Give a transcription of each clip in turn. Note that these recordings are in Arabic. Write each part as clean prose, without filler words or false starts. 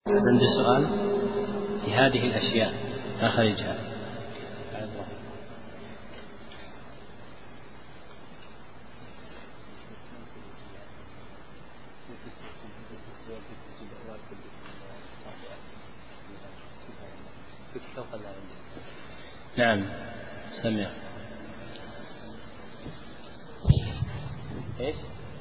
عندي سؤال في هذه الأشياء أخرجها. نعم سمع. ايش؟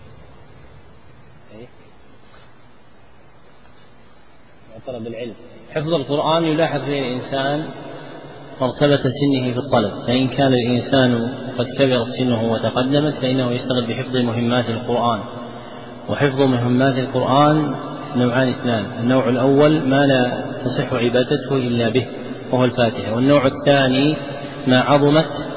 طلب العلم. حفظ القرآن يلاحظ فيه الإنسان مرتبة سنه في الطلب، فإن كان الإنسان قد كبر سنه وتقدمت فإنه يشتغل بحفظ مهمات القرآن. وحفظ مهمات القرآن نوعان اثنان: النوع الأول ما لا تصح عبادته إلا به وهو الفاتحة، والنوع الثاني ما عظمت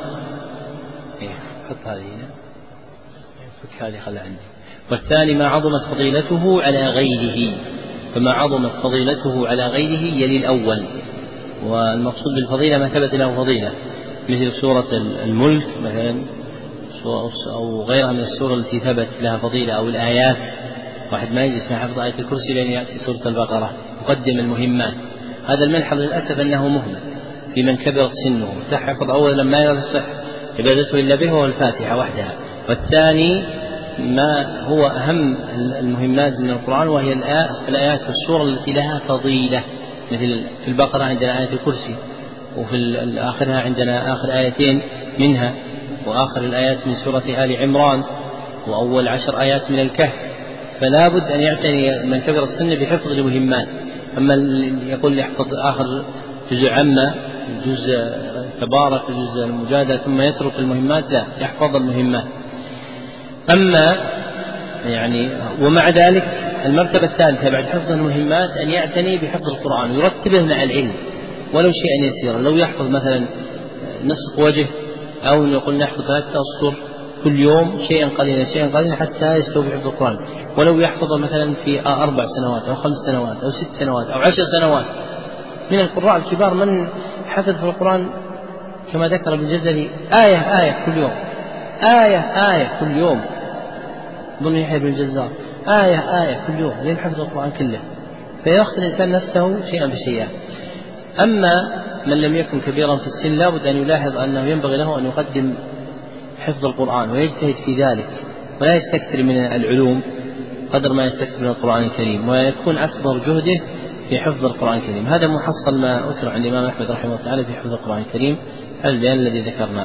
والثاني ما عظمت فضيلته على غيره، فما عظمت فضيلته على غيره يلي الأول. والمقصود بالفضيلة ما ثبت له فضيلة، مثل سورة الملك مثلا أو غيرها من السورة التي ثبت لها فضيلة، أو الآيات. واحد ما يجلس مع حفظ آية الكرسي لين يأتي سورة البقرة، يقدم المهمات. هذا الملحظ للأسف أنه مهمل في من كبرت سنه، تحفظ أولا ما يصح عبادته إلا به وهو الفاتحة وحدها، والثاني ما هو أهم المهمات من القرآن وهي الآيات في السورة التي لها فضيلة، مثل في البقرة عندنا آية الكرسي، وفي آخرها عندنا آخر آيتين منها، وآخر الآيات من سورة آل عمران، وأول 10 آيات من الكهف. فلا بد أن يعتني من كبر السن بحفظ المهمات. أما يقول يحفظ آخر جزء عامة، جزء تبارك، جزء المجادلة، ثم يترك المهمات، لا، يحفظ المهمات. أما ومع ذلك المرتبة الثالثة بعد حفظ المهمات أن يعتني بحفظ القرآن ويرتبه مع العلم ولو شيئا يسيرا. لو يحفظ مثلا نصف وجه، أو نقول نحفظ 3 أسطر كل يوم شيئا قليلا حتى يستوعب حفظ القرآن، ولو يحفظ مثلا في 4 سنوات أو 5 سنوات أو 6 سنوات أو 10 سنوات. من القراء الكبار من حفظ في القرآن كما ذكر ابن الجزري آية كل يوم، آية كل يوم، ظن يحيى بن الجزار، آية كل يوم لين حفظ القرآن كله. فيأخذ الإنسان نفسه شيئا بشيئا. أما من لم يكن كبيرا في السن لا بد أن يلاحظ أنه ينبغي له أن يقدم حفظ القرآن ويجتهد في ذلك، ولا يستكثر من العلوم قدر ما يستكثر من القرآن الكريم، ويكون أكبر جهده في حفظ القرآن الكريم. هذا محصل ما أذكر عند الإمام أحمد رحمه الله تعالى في حفظ القرآن الكريم، البيان الذي ذكرناه.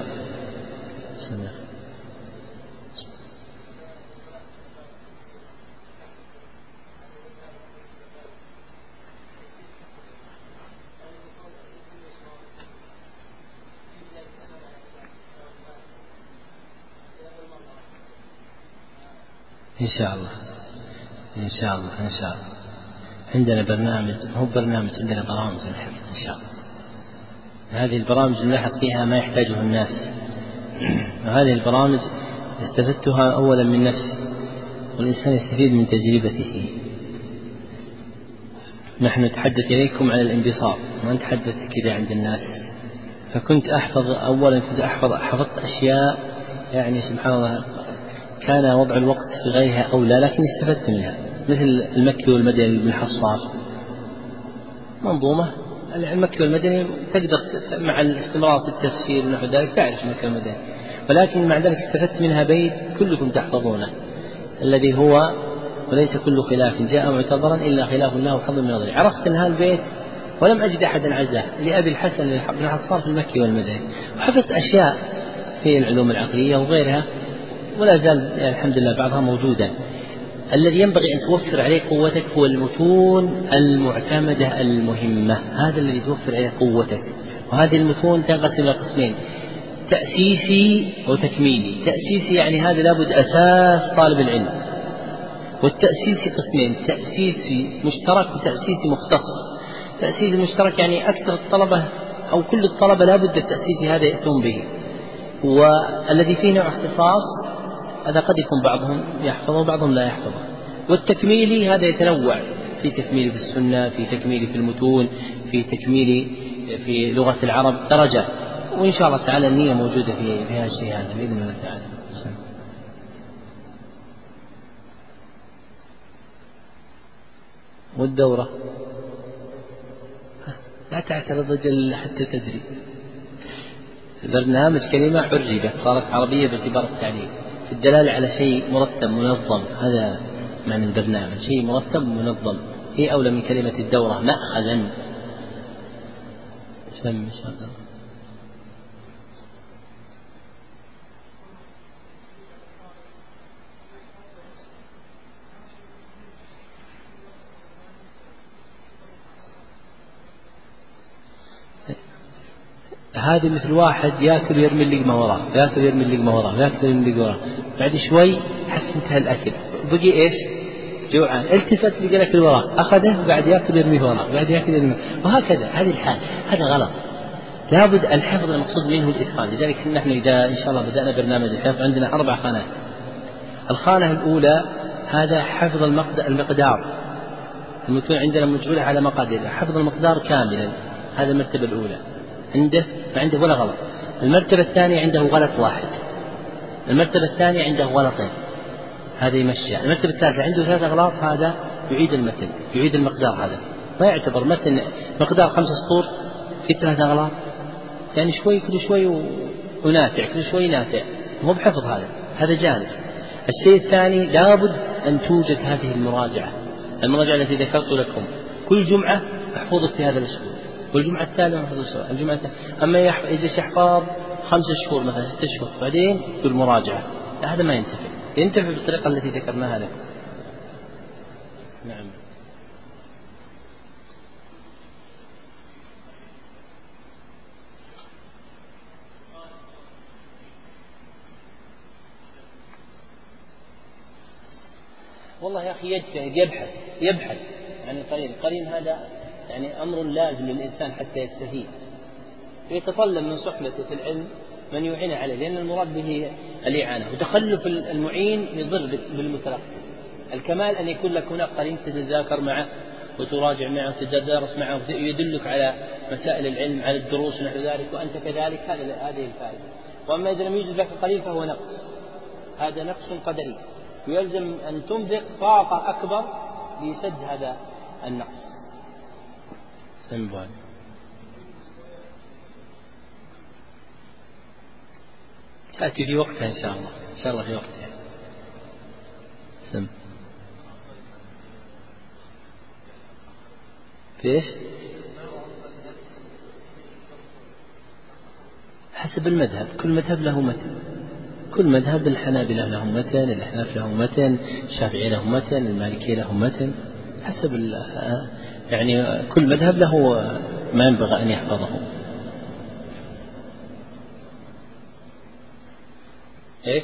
إن شاء الله عندنا برنامج، عندنا برامج الحفظ إن شاء الله. هذه البرامج نلاحظ فيها ما يحتاجه الناس، وهذه البرامج استفدتها أولا من نفسي، والإنسان يستفيد من تجربته. نحن نتحدث إليكم عن الانبساط، ما نتحدث كذا عند الناس. فكنت حفظت أشياء سبحان الله كان وضع الوقت في غيرها أولى، لكن استفدت منها، مثل المكي والمدني بن حصار، منظومة المكي والمدني تقدر مع الاستمرار في التفسير ونحو ذلك تعرف المكي والمدني، ولكن مع ذلك استفدت منها بيت كلكم تحفظونه، الذي هو وليس كل خلاف جاء معتبرا إلا خلاف له حظ من نظري. عرفت أن هذا البيت ولم أجد أحدا عزاه لأبي الحسن بن حصار في المكي والمدني. وحفظت أشياء في العلوم العقلية وغيرها، ولا زال الحمد لله بعضها موجودة. الذي ينبغي أن توفر عليه قوتك هو المتون المعتمدة المهمة، هذا الذي توفر عليه قوتك. وهذه المتون تنقسم إلى قسمين: تأسيسي وتكميلي. تأسيسي هذا لابد أساس طالب العلم، والتأسيسي قسمين: تأسيسي مشترك وتأسيسي مختص. تأسيسي مشترك أكثر الطلبة أو كل الطلبة لابد التأسيسي هذا يأتون به، والذي فيه نوع اختصاص هذا قد يكون بعضهم يحفظه وبعضهم لا يحفظه. والتكميلي هذا يتنوع، في تكميلي في السنة، في تكميلي في المتون، في تكميلي في لغة العرب، درجات. وإن شاء الله تعالى النية موجودة في هذا الشيء هذا بإذن الله تعالى. والدورة لا تعترض حتى تدري. البرنامج كلمة عربت صارت عربية باعتبار التعليم، في الدلالة على شيء مرتب منظم، هذا معنى البرنامج، شيء مرتب منظم، هي أولى من كلمة الدورة مأخذا. سم شاء الله. هذه مثل واحد ياكل يرمي اللقمة وراه، ياكل يرمي اللقمة وراه، ياكل يرمي اللقمة وراه، بعد شوي حس انتهى الأكل، بقي إيش؟ جوعان، التفت لقى الأكل وراه، أخذه وقاعد ياكل يرميه وراه، قاعد ياكل يرميه، وهكذا هذه الحال، هذا غلط. لابد الحفظ المقصود منه الإتقان. لذلك نحن إذا إن شاء الله بدأنا برنامج الحفظ عندنا 4 خانات. الخانة الأولى هذا حفظ المقدار، المتون عندنا مجعولة على مقادير، حفظ المقدار كاملا، هذا المرتبة الأولى عنده، ما عنده ولا غلط. المرتبة الثانية عنده غلط واحد، المرتبة الثانية عنده غلطين، هذا يمشي. المرتبة الثالثة عنده 3 أغلاط، هذا يعيد المتن، يعيد المقدار، هذا ما يعتبر متن مقدار 5 سطور في 3 أغلاط، يعني شوي كل شوي ونافع، كل شوي نافع، مو بحفظ هذا جانب. الشيء الثاني لابد أن توجد هذه المراجعة التي ذكرت لكم، كل جمعة أحفظك في هذا الأسبوع، والجمعة التالية أحفظ الأسبوع، الجمعة التالية. أما يجلس يحفظ 5 شهور مثلا 6 شهور بعدين بالمراجعة، هذا ما ينتفع بالطريقة التي ذكرناها لكم. نعم. والله يا أخي يجتهد، يبحث عن القرين هذا يعني أمر لازم للإنسان حتى يستفيد، يتطلب من صحبته في العلم من يعين عليه، لأن المراد به الإعانة، وتخلف المعين يضر بالمتلقي. الكمال أن يكون لك هناك قرين تتذاكر معه وتراجع معه وتدرس معه، يدلك على مسائل العلم، على الدروس ونحو ذلك، وأنت كذلك، هذه الفائدة. وأما إذا لم يوجد لك قرين فهو نقص، هذا نقص قدري، ويلزم أن تنفق طاقة أكبر لسد هذا النقص. سنبوان. تأتي في وقتها إن شاء الله، إن شاء الله في وقتها. سم. فيش؟ حسب المذهب، كل مذهب له متن، كل مذهب، الحنابلة لهم متن، الأحناف لهم متن، الشافعية لهم متن، المالكية لهم متن، حسب يعني كل مذهب له ما ينبغي أن يحفظه. إيش؟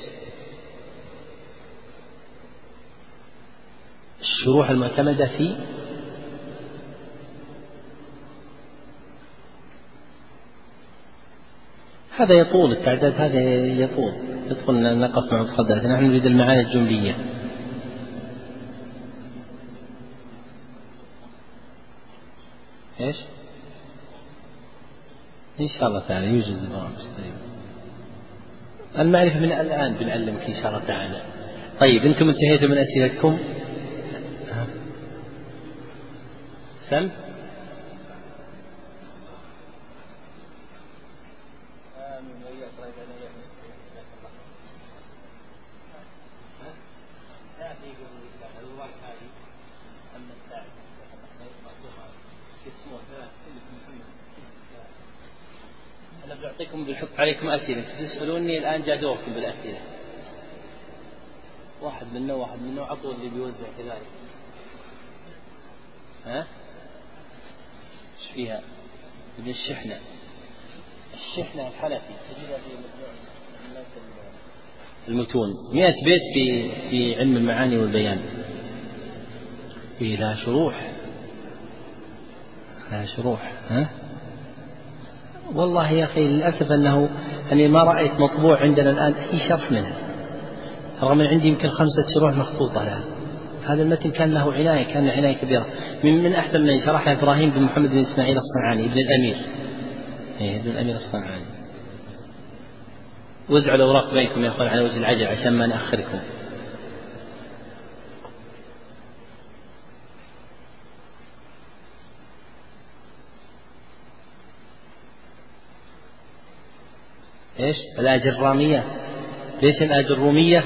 الشروح المعتمدة في هذا يطول التعداد، هذا يطول، يدخل نقص مع الصدر، نحن نريد المعاني الجملية. إيش؟ إن شاء الله تعالى يوجد البرامج. المعرفة من الآن بنعلمك إن شاء الله تعالى. طيب أنتم انتهيتم من أسئلتكم؟ سم؟ أنا بعطيكم بحط عليكم أسئلة تسألوني الآن، جاء دوركم بالأسئلة، واحد منه عطوا اللي بيوزع كذلك. ها؟ إيش فيها؟ من الشحنة الحنفي تجدها في المتون 100 بيت في علم المعاني والبيان. لا شروح. ها؟ والله يا أخي للأسف أني ما رأيت مطبوع عندنا الآن أي شرح منها، رغم أن عندي يمكن 5 شروح مخطوطة لها. هذا المتن كان له عناية كبيرة، من أحسن من شرحها إبراهيم بن محمد بن إسماعيل الصنعاني ابن الأمير الصنعاني. وزعوا الأوراق بينكم يا أخوان على وجه العجل عشان ما نأخركم. إيش الآجرامية؟ ليش الآجرومية؟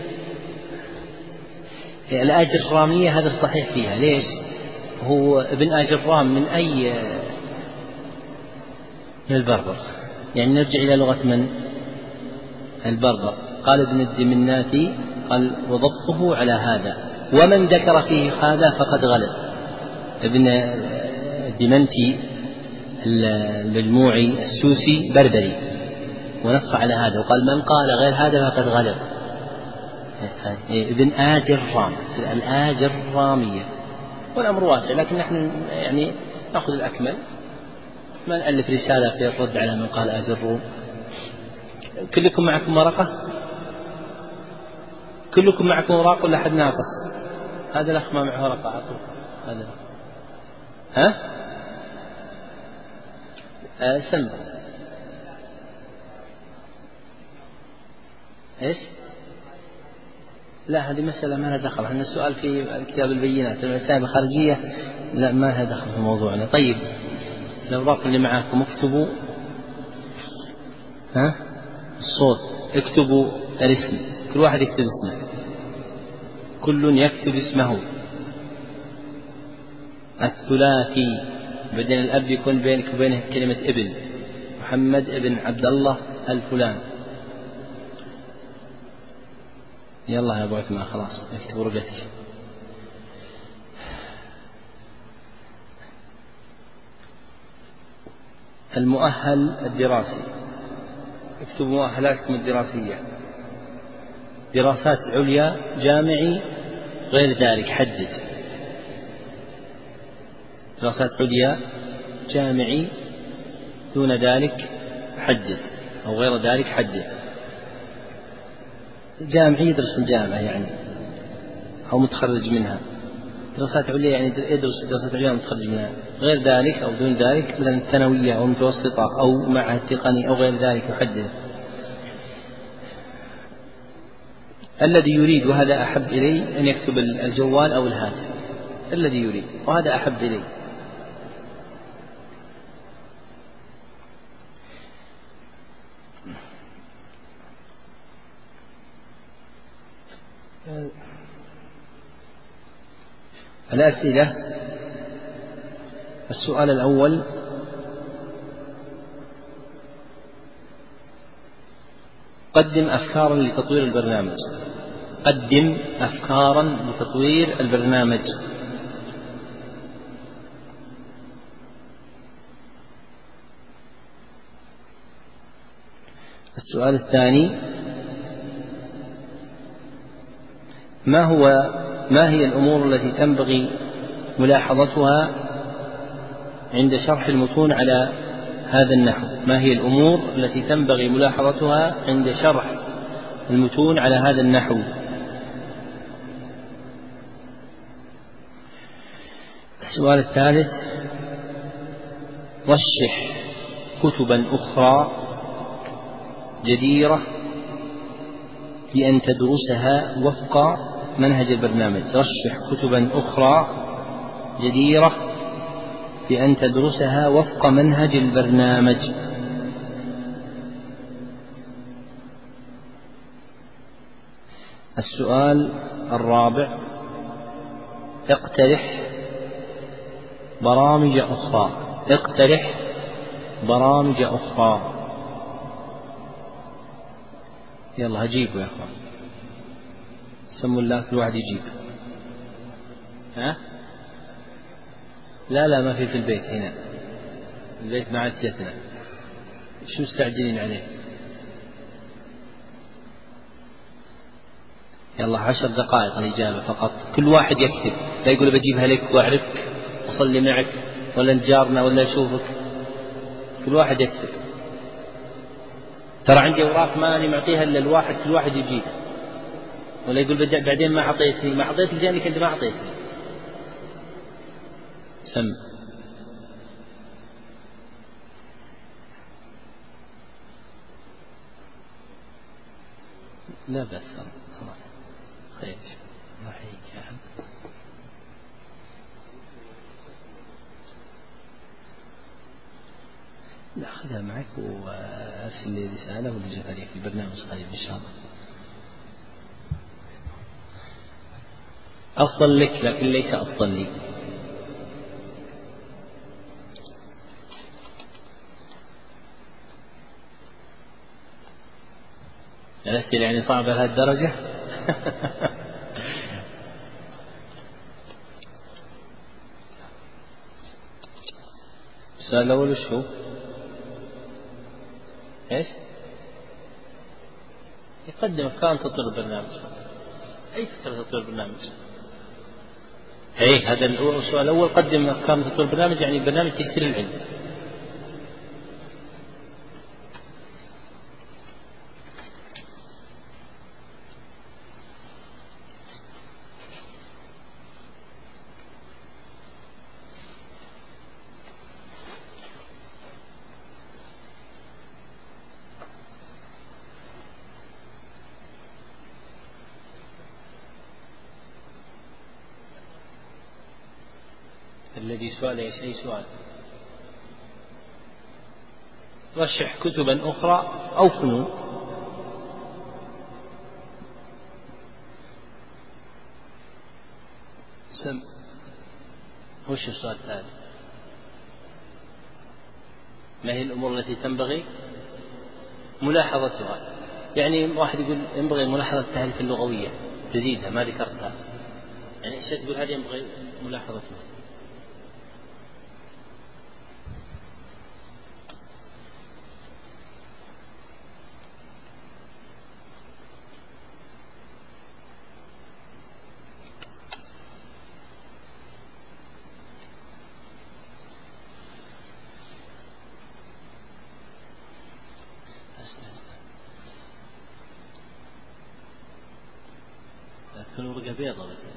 الآجرامية هذا الصحيح فيها. ليش؟ هو ابن آجرام من أي؟ من البربر، يعني نرجع إلى لغة من؟ البربر. قال ابن الدمناتي قال وضبطه على هذا، ومن ذكر فيه هذا فقد غلط. ابن الدمنتي المجموعي السوسي بربري ونص على هذا وقال من قال غير هذا فقد غلط. ابن آجرام، الآجرامية. والأمر واسع، لكن نحن يعني نأخذ الأكمل، ما نألف رسالة في الرد على من قال آجروم. كلكم معكم ورقة؟ كلكم معكم ورقة ولا أحد ناقص؟ هذا الأخ ما معه ورقة، أعطوه هذا. سم إيش؟ لا، هذه مسألة ما لها دخل، احنا السؤال في كتاب البينات، المسائل الخارجية لا ما لها دخل في موضوعنا. طيب الأوراق اللي معاكم اكتبوا الصوت، اكتبوا الاسم، كل واحد يكتب اسمه، كل يكتب اسمه. الثلاثي، بعدين الأب يكون بينك وبينه كلمة ابن، محمد ابن عبد الله الفلان. يلا يا أبو عثمان خلاص اكتب ورقتك. المؤهل الدراسي، اكتبوا مؤهلاتكم الدراسية. دراسات عليا، جامعي، غير ذلك حدد. دراسات عليا، جامعي، دون ذلك حدد، أو غير ذلك حدد. جامعي يدرس في الجامعة يعني أو متخرج منها، دراسات عليا يعني يدرس دراسات عليا متخرج منها، غير ذلك أو دون ذلك مثلا ثانوية أو متوسطة أو معهد تقني أو غير ذلك يحدد. الذي يريد، وهذا أحب إلي، أن يكتب الجوال أو الهاتف، الذي يريد، وهذا أحب إلي. الأسئلة. السؤال الأول: قدم أفكارا لتطوير البرنامج. قدم أفكارا لتطوير البرنامج. السؤال الثاني: ما هي الأمور التي تنبغي ملاحظتها عند شرح المتون على هذا النحو؟ ما هي الأمور التي تنبغي ملاحظتها عند شرح المتون على هذا النحو؟ السؤال الثالث: رشح كتبا أخرى جديرة بأن تدرسها وفق منهج البرنامج. رشح كتبا أخرى جديرة بأن تدرسها وفق منهج البرنامج. السؤال الرابع: اقترح برامج أخرى. اقترح برامج أخرى. يلا هجيبوا يا أخوان، سموا الله، كل واحد يجيب. لا ما في البيت، هنا البيت مع جتنا، شو مستعجلين عليه؟ يلا 10 دقائق الإجابة فقط، كل واحد يكتب، لا يقول بجيبها لك وأعرفك وأصلي معك ولا نجارنا ولا أشوفك، كل واحد يكتب. ترى عندي أوراق ماني معطيها إلا الواحد، كل واحد يجيب، ولا يقول بعدين ما أعطيتني، ما أعطيتك لأنك أنت ما أعطيتني. سم. لا بأس، خير، الله يحييك يا حبيبي. لا خذها معك وأرسل لي رسالة ونجيب عليك في البرنامج قريب إن شاء الله. أفضل لك لكن ليس أفضل لي. الأسئلة يعني صعبة لهذه الدرجة؟ السؤال الأول وش هو؟ إيش؟ يقدم أفكار تطوير البرنامج. أي فكرة تطوير البرنامج؟ إيه هذا السؤال الأول، قدم أفكار تطوير البرنامج يعني برنامج تيسير العلم. الذي سؤال إيش؟ أي سؤال؟ رشح كتبا أخرى أو فنون. سم. وش السؤال الثاني؟ ما هي الأمور التي تنبغي ملاحظتها؟ يعني واحد يقول ينبغي ملاحظة التعريف اللغوية تزيدها ما ذكرتها، يعني ايش تقول هذه ينبغي ملاحظتها؟ لا تكون ورقة بيضة بس.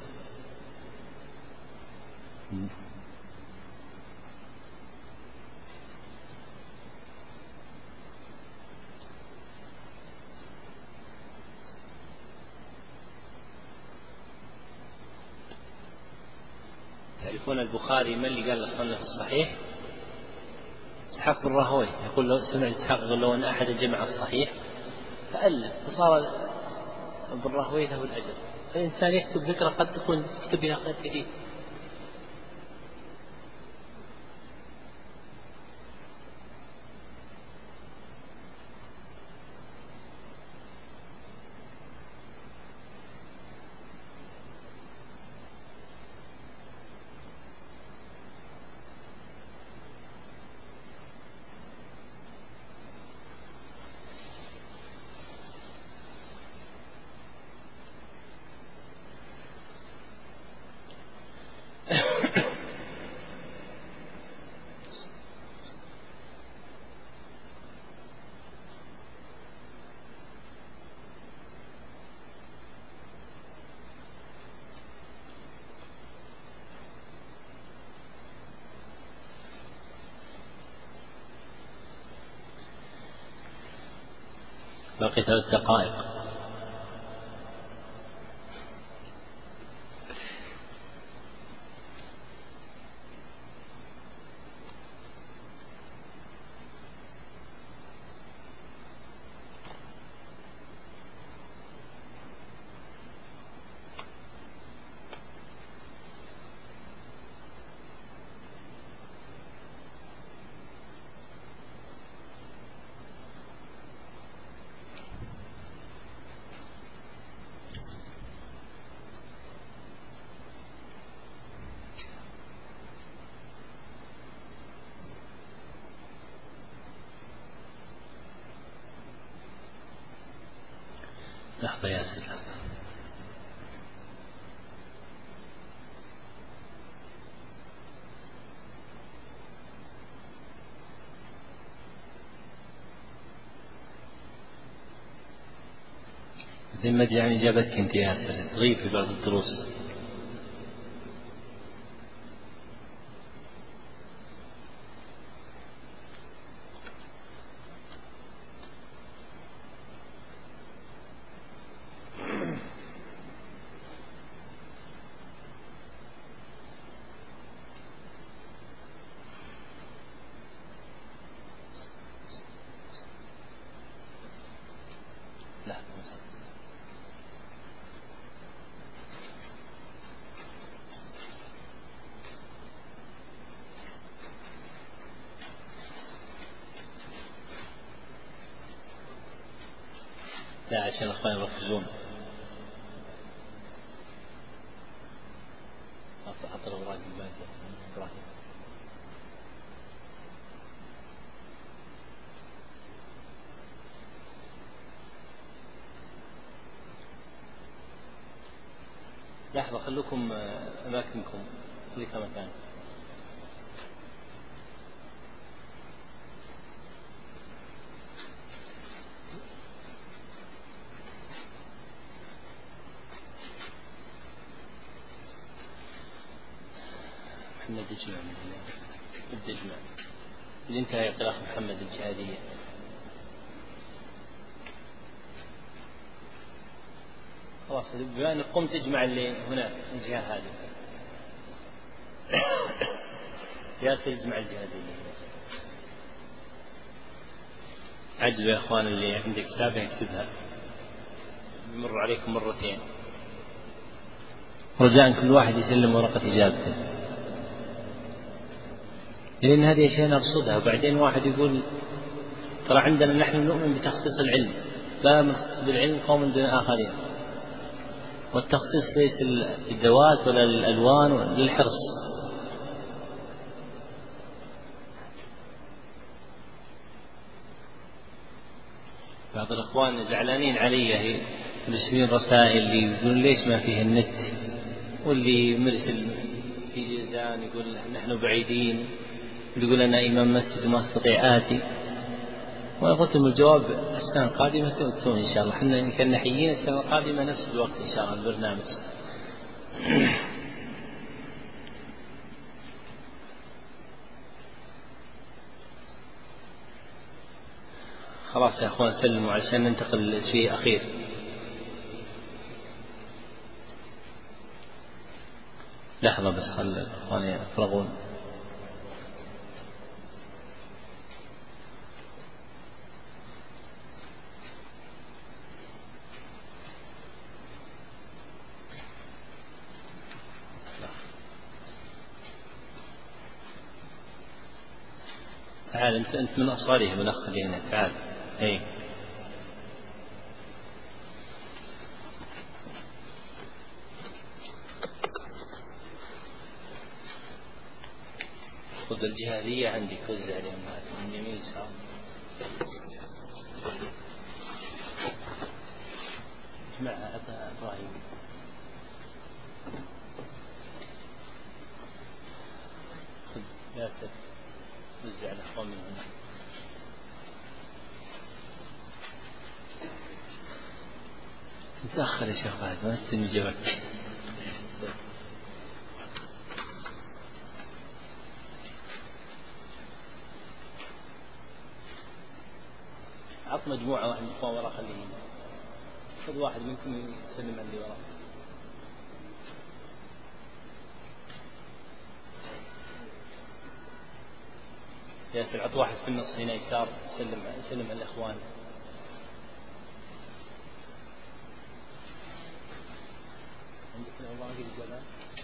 تعرفون البخاري من اللي قال لصنف الصحيح؟ إسحاق بن راهويه. يقول لو سمع إسحاق يقول لو أن أحد جمع الصحيح فألف فصار بن راهويه له الأجر. الإنسان يكتب فكرة قد تكون يكتب بها خير كثير. باقي 3 دقائق. لحظة يا سلام. زي ما يعني جابتك انت يا سلام تغيب في بعض الدروس. لا عشان الأخوان يركزون. حط الأوراق الباقية. لحظة خلوكم أماكنكم خليك مكان. محمد اجمع ابدا اجمع اللي انتهى قراءة محمد الجهادية. خلاص بما انك قمت تجمع اللي هنا الجهة هذه. ياسر اجمع الجهادية. عجزوا يا اخوان اللي عنده كتابة يكتبها يمر عليكم مرتين رجاء كل واحد يسلم ورقة إجابته، لأن هذه أشياء نرصدها. وبعدين واحد يقول ترى عندنا نحن نؤمن بتخصيص العلم، لا نخصص بالعلم قوم دون آخرين، والتخصيص ليس الذوات ولا الألوان ولا للحرص. بعض الأخوان زعلانين علي يرسلون رسائل اللي يقولون ليش ما فيه النت، واللي مرسل في جيزان يقول نحن بعيدين، يقول أنا إمام مسجد وما أستطيع آتي. وأنا قلت لهم الجواب السنة القادمة تؤتون إن شاء الله، إحنا كنا حيين السنة القادمة نفس الوقت إن شاء الله البرنامج. خلاص يا أخوان سلموا عشان ننتقل لشيء أخير. لحظة بس خل الأخوان يفرغون. تعال أنت من أصغرهم الأخ اللي هنا، تعال. إيه خذ الجهادية عندك وزع عليهم من يمين يسار. اجمعها عطها إبراهيم. خذ ياسر وزع الأخوان من هنا. متأخر يا شيخ بعد ما استلم جوابك. عط مجموعة واحد من الأخوان وراء خليه هنا. خذ واحد منكم يسلم اللي وراء. ياسر عط واحد في النص هنا يسار سلم الإخوان. عندك الأوراق الجلال.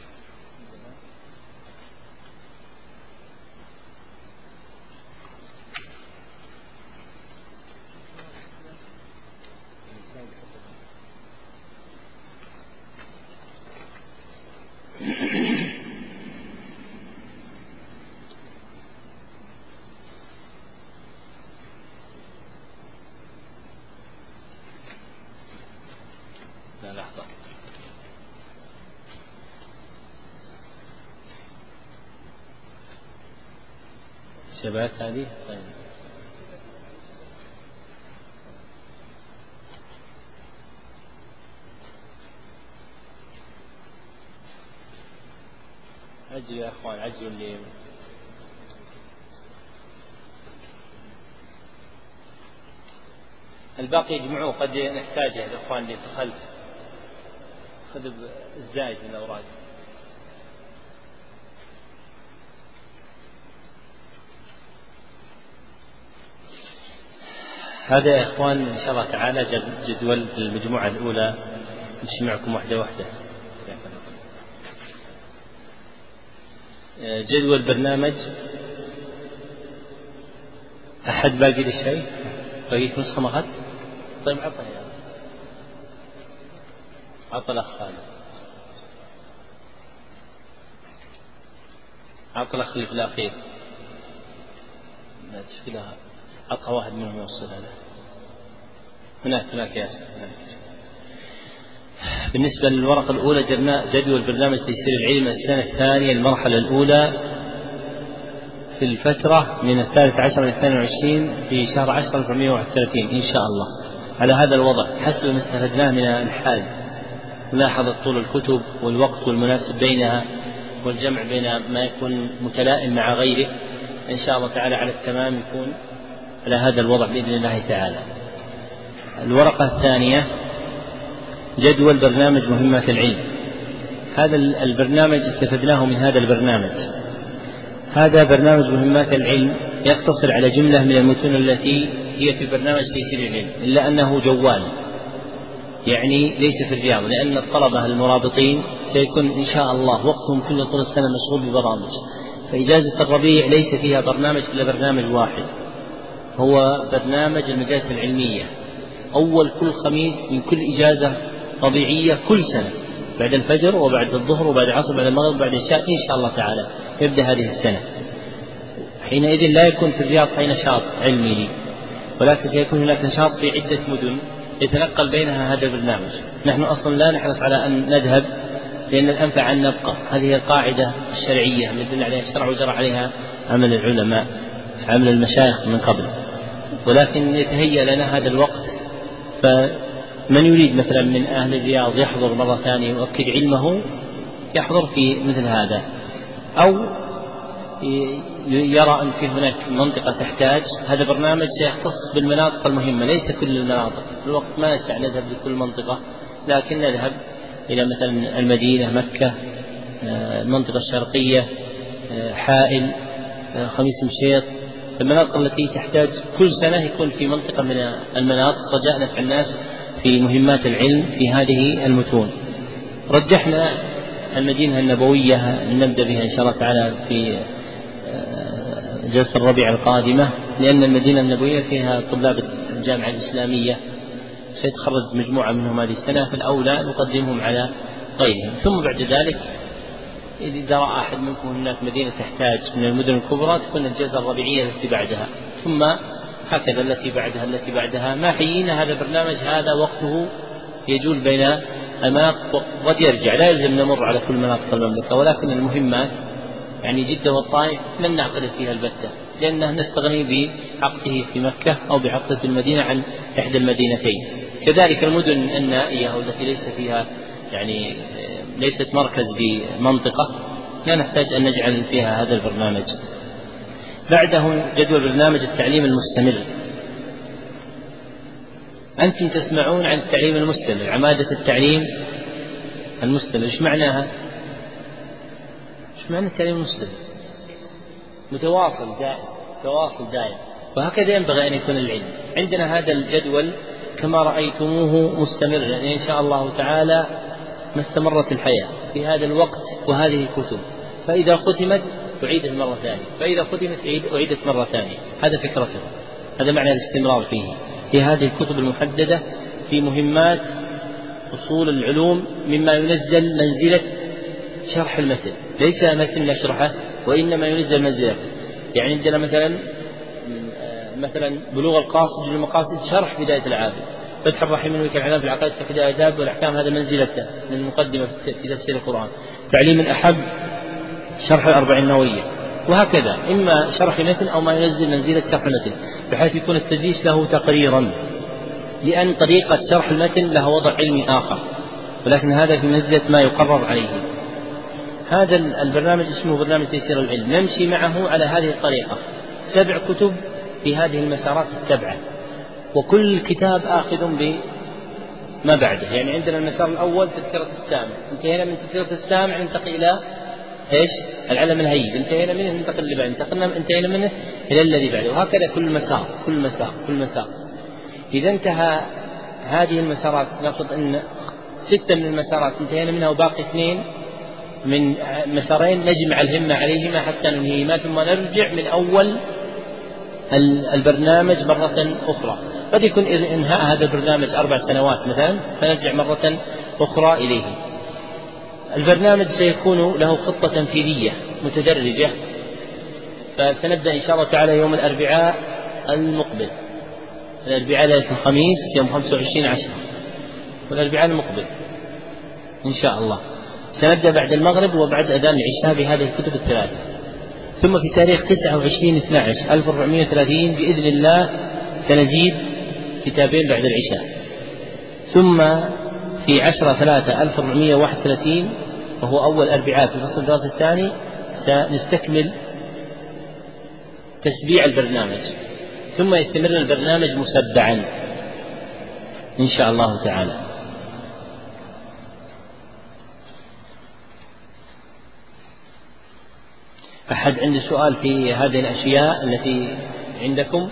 لا لحظة شبات هذه. طيب عجلوا يا أخوان عجلوا اللي الباقي يجمعوه، قد نحتاجه الأخوان اللي في الخلف. خذ الزايد من الأوراق. هذا يا إخوان إن شاء الله تعالى جدول المجموعة الأولى نمشي معكم واحدة واحدة. جدول برنامج. أحد باقي لي شيء؟ بقيت نسخة ما أخذ؟ طيب عطني عطل أخ خالد، عطل أخ اللي في الأخير، لا تشكلها، عطى واحد منهم يوصلها له. هناك ياسر. بالنسبة للورقة الأولى جدول برنامج تيسير العلم السنة الثانية المرحلة الأولى في الفترة من 13 إلى 22 في شهر 10 1931 إن شاء الله على هذا الوضع حسب ما استفدناه من الحال، ملاحظة طول الكتب والوقت والمناسب بينها والجمع بين ما يكون متلائم مع غيره إن شاء الله تعالى على التمام يكون على هذا الوضع بإذن الله تعالى. الورقة الثانية جدول برنامج مهمات العلم. هذا البرنامج استفدناه من هذا البرنامج. هذا برنامج مهمات العلم يقتصر على جملة من المتون التي هي في برنامج تيسير العلم، إلا أنه جوال، يعني ليس في الرياض، لأن الطلبة المرابطين سيكون إن شاء الله وقتهم كل طول السنة مشغول ببرامج، فإجازة الربيع ليس فيها برنامج إلا برنامج واحد، هو برنامج المجالس العلمية، أول كل خميس من كل إجازة ربيعية كل سنة، بعد الفجر وبعد الظهر وبعد العصر وبعد المغرب وبعد العشاء إن شاء الله تعالى يبدأ هذه السنة. حينئذ لا يكون في الرياض أي نشاط علمي لي، ولكن سيكون هناك نشاط في عدة مدن يتنقل بينها هذا البرنامج. نحن أصلا لا نحرص على أن نذهب لأن الأنفع أن نبقى، هذه القاعدة الشرعية التي يدل عليها الشرع وجرى عليها عمل العلماء عمل المشايخ من قبل، ولكن يتهيأ لنا هذا الوقت، فمن يريد مثلا من أهل الرياض يحضر مرة ثانية ويؤكد علمه يحضر في مثل هذا، أو يرى أن في هناك منطقة تحتاج، هذا برنامج سيختص بالمناطق المهمة ليس كل المناطق، في الوقت ما نستطيع نذهب لكل منطقة، لكن نذهب إلى مثلا المدينة مكة المنطقة الشرقية حائل خميس مشيط، المناطق التي تحتاج كل سنة يكون في منطقة من المناطق رجاء نفع الناس في مهمات العلم في هذه المتون. رجحنا المدينة النبوية نبدأ بها إن شاء الله تعالى في جلسة الربيع القادمة، لأن المدينة النبوية فيها طلاب الجامعة الإسلامية سيتخرج مجموعة منهم هذه السنة، فالأولى نقدمهم على غيرهم، ثم بعد ذلك إذا رأى أحد منكم هناك مدينة تحتاج من المدن الكبرى تكون الجلسة الربيعية التي بعدها، ثم هكذا التي بعدها ما حيينا. هذا البرنامج هذا وقته يجول بين المناطق وقد يرجع، لا يلزم نمر على كل مناطق المملكة، ولكن المهمات يعني جدة والطائف لن نعقد فيها البتة، لأنه نستغني بعقده في مكة أو بعقده في المدينة عن إحدى المدينتين. كذلك المدن النائية والتي ليس فيها يعني ليست مركز بمنطقة لا نحتاج أن نجعل فيها هذا البرنامج. بعده جدول برنامج التعليم المستمر. أنتم تسمعون عن التعليم المستمر، عمادة التعليم المستمر، إيش معناها؟ إيش معنى التعليم المستمر؟ متواصل دائم، وهكذا ينبغي أن يكون العلم. عندنا هذا الجدول كما رأيتموه مستمر، يعني إن شاء الله تعالى ما استمرت الحياة في هذا الوقت وهذه الكتب، فإذا ختمت أعيدت مرة ثانية، فإذا ختمت أعيدت مرة ثانية، هذا فكرته، هذا معنى الاستمرار فيه في هذه الكتب المحددة في مهمات أصول العلوم، مما ينزل منزلة شرح المتن، ليس متن نشرحه وإنما ينزل منزلة. يعني عندنا مثلا بلوغ القاصد للمقاصد شرح بداية العابد، فتح الرحيم من وكل العناب في العقائد تقييد الآداب والأحكام، هذا منزلته من المقدمة في تفسير القرآن. تعليم الأحب شرح الأربعين النووية، وهكذا إما شرح متن أو ما ينزل منزلة شرح المتن، بحيث يكون التدريس له تقريرا، لأن طريقة شرح المتن لها وضع علمي آخر، ولكن هذا في منزلة ما يقرر عليه. هذا البرنامج اسمه برنامج تيسير العلم، نمشي معه على هذه الطريقة، 7 كتب في هذه المسارات ال7، وكل كتاب آخذ بما بعده. يعني عندنا المسار الأول تذكرة السامع، انتهينا من تذكرة السامع ننتقل إلى إيش؟ العلم الهيب، انتهينا منه ننتقل اللي بعده، انتهينا منه إلى الذي بعده، وهكذا كل مسار. إذا انتهى هذه المسارات نقصد أن 6 من المسارات انتهينا منها وباقي 2 من مسارين نجمع الهمة عليهما حتى ننهيهما، ثم نرجع من أول البرنامج مرة أخرى. قد يكون إنهاء هذا البرنامج 4 سنوات مثلا، فنرجع مرة أخرى إليه. البرنامج سيكون له خطة تنفيذية متدرجة، فسنبدأ إن شاء الله تعالى يوم الأربعاء المقبل، الأربعاء ليلة الخميس يوم 25/10، والأربعاء المقبل إن شاء الله سنبدأ بعد المغرب وبعد أذان العشاء بهذه الكتب الثلاثة. ثم في تاريخ 29/12/1430 بإذن الله سنزيد كتابين بعد العشاء. ثم في 10/3/1431 وهو أول أربعاء في الفصل الدراسي الثاني سنستكمل تسبيع البرنامج، ثم يستمر البرنامج مسبعا إن شاء الله تعالى. أحد عنده سؤال في هذه الأشياء التي عندكم؟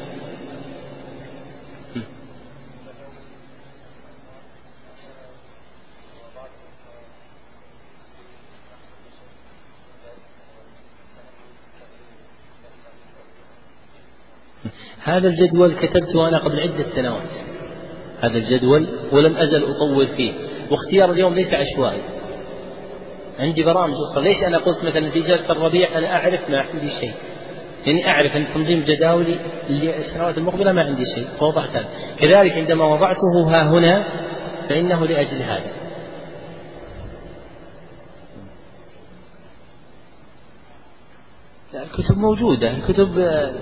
هذا الجدول كتبته أنا قبل عدة سنوات، هذا الجدول ولم أزل أطول فيه، واختيار اليوم ليس عشوائي، عندي برامج أخرى. ليش أنا قلت مثلا في جلسة الربيع أنا أعرف ما عندي شيء، يعني أعرف أن تنظيم جداولي للسنوات المقبلة ما عندي شيء فوضعت هذا. كذلك عندما وضعته ها هنا فإنه لأجل هذا. الكتب موجودة، الكتب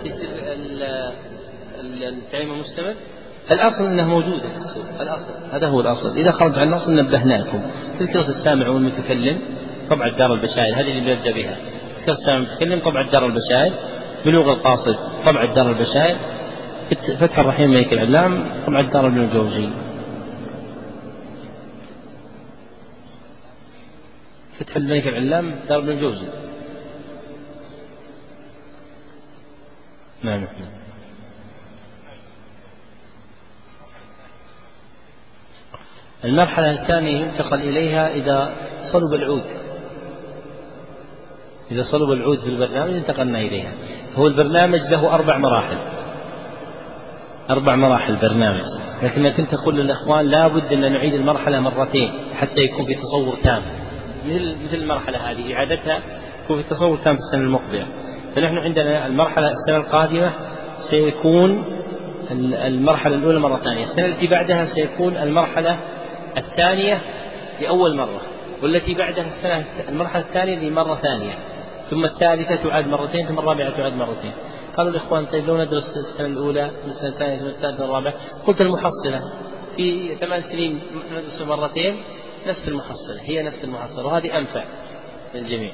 التعليم المستمر الأصل أنها موجودة في السوق، الأصل هذا هو الأصل. إذا خرج عن الأصل نبهناكم. تذكرة السامع والمتكلم طبعة دار البشائر، هذه اللي بنبدأ بها. تذكرة السامع والمتكلم طبعة دار البشائر، بلوغ القاصد طبعة دار البشائر، فتح الرحيم ملك العلام طبعة دار ابن الجوزي. فتح الملك العلام دار ابن الجوزي. نعم. المرحلة الثانية ينتقل إليها إذا صلب العود، إذا صلب العود في البرنامج انتقلنا إليها. هو البرنامج له 4 مراحل، 4 مراحل برنامج، لكن كنت أقول للإخوان لا بد أن نعيد المرحلة مرتين حتى يكون في تصور تام، مثل المرحلة هذه إعادتها يكون في تصور تام في السنة المقبلة. فنحن عندنا المرحلة السنة القادمة سيكون المرحلة الأولى مرة ثانية، السنة التي بعدها سيكون المرحلة الثانية لأول مرة، والتي بعدها المرحلة الثانية لمرة ثانية، ثم الثالثة تعاد مرتين، ثم الرابعة تعاد مرتين. قالوا الإخوان طيب لو ندرس السنة الأولى السنة الثانية ثم الثالثة والرابعة، قلت المحصلة في 8 سنين ندرس مرتين نفس المحصلة، هي نفس المحصلة، وهذه أنفع للجميع.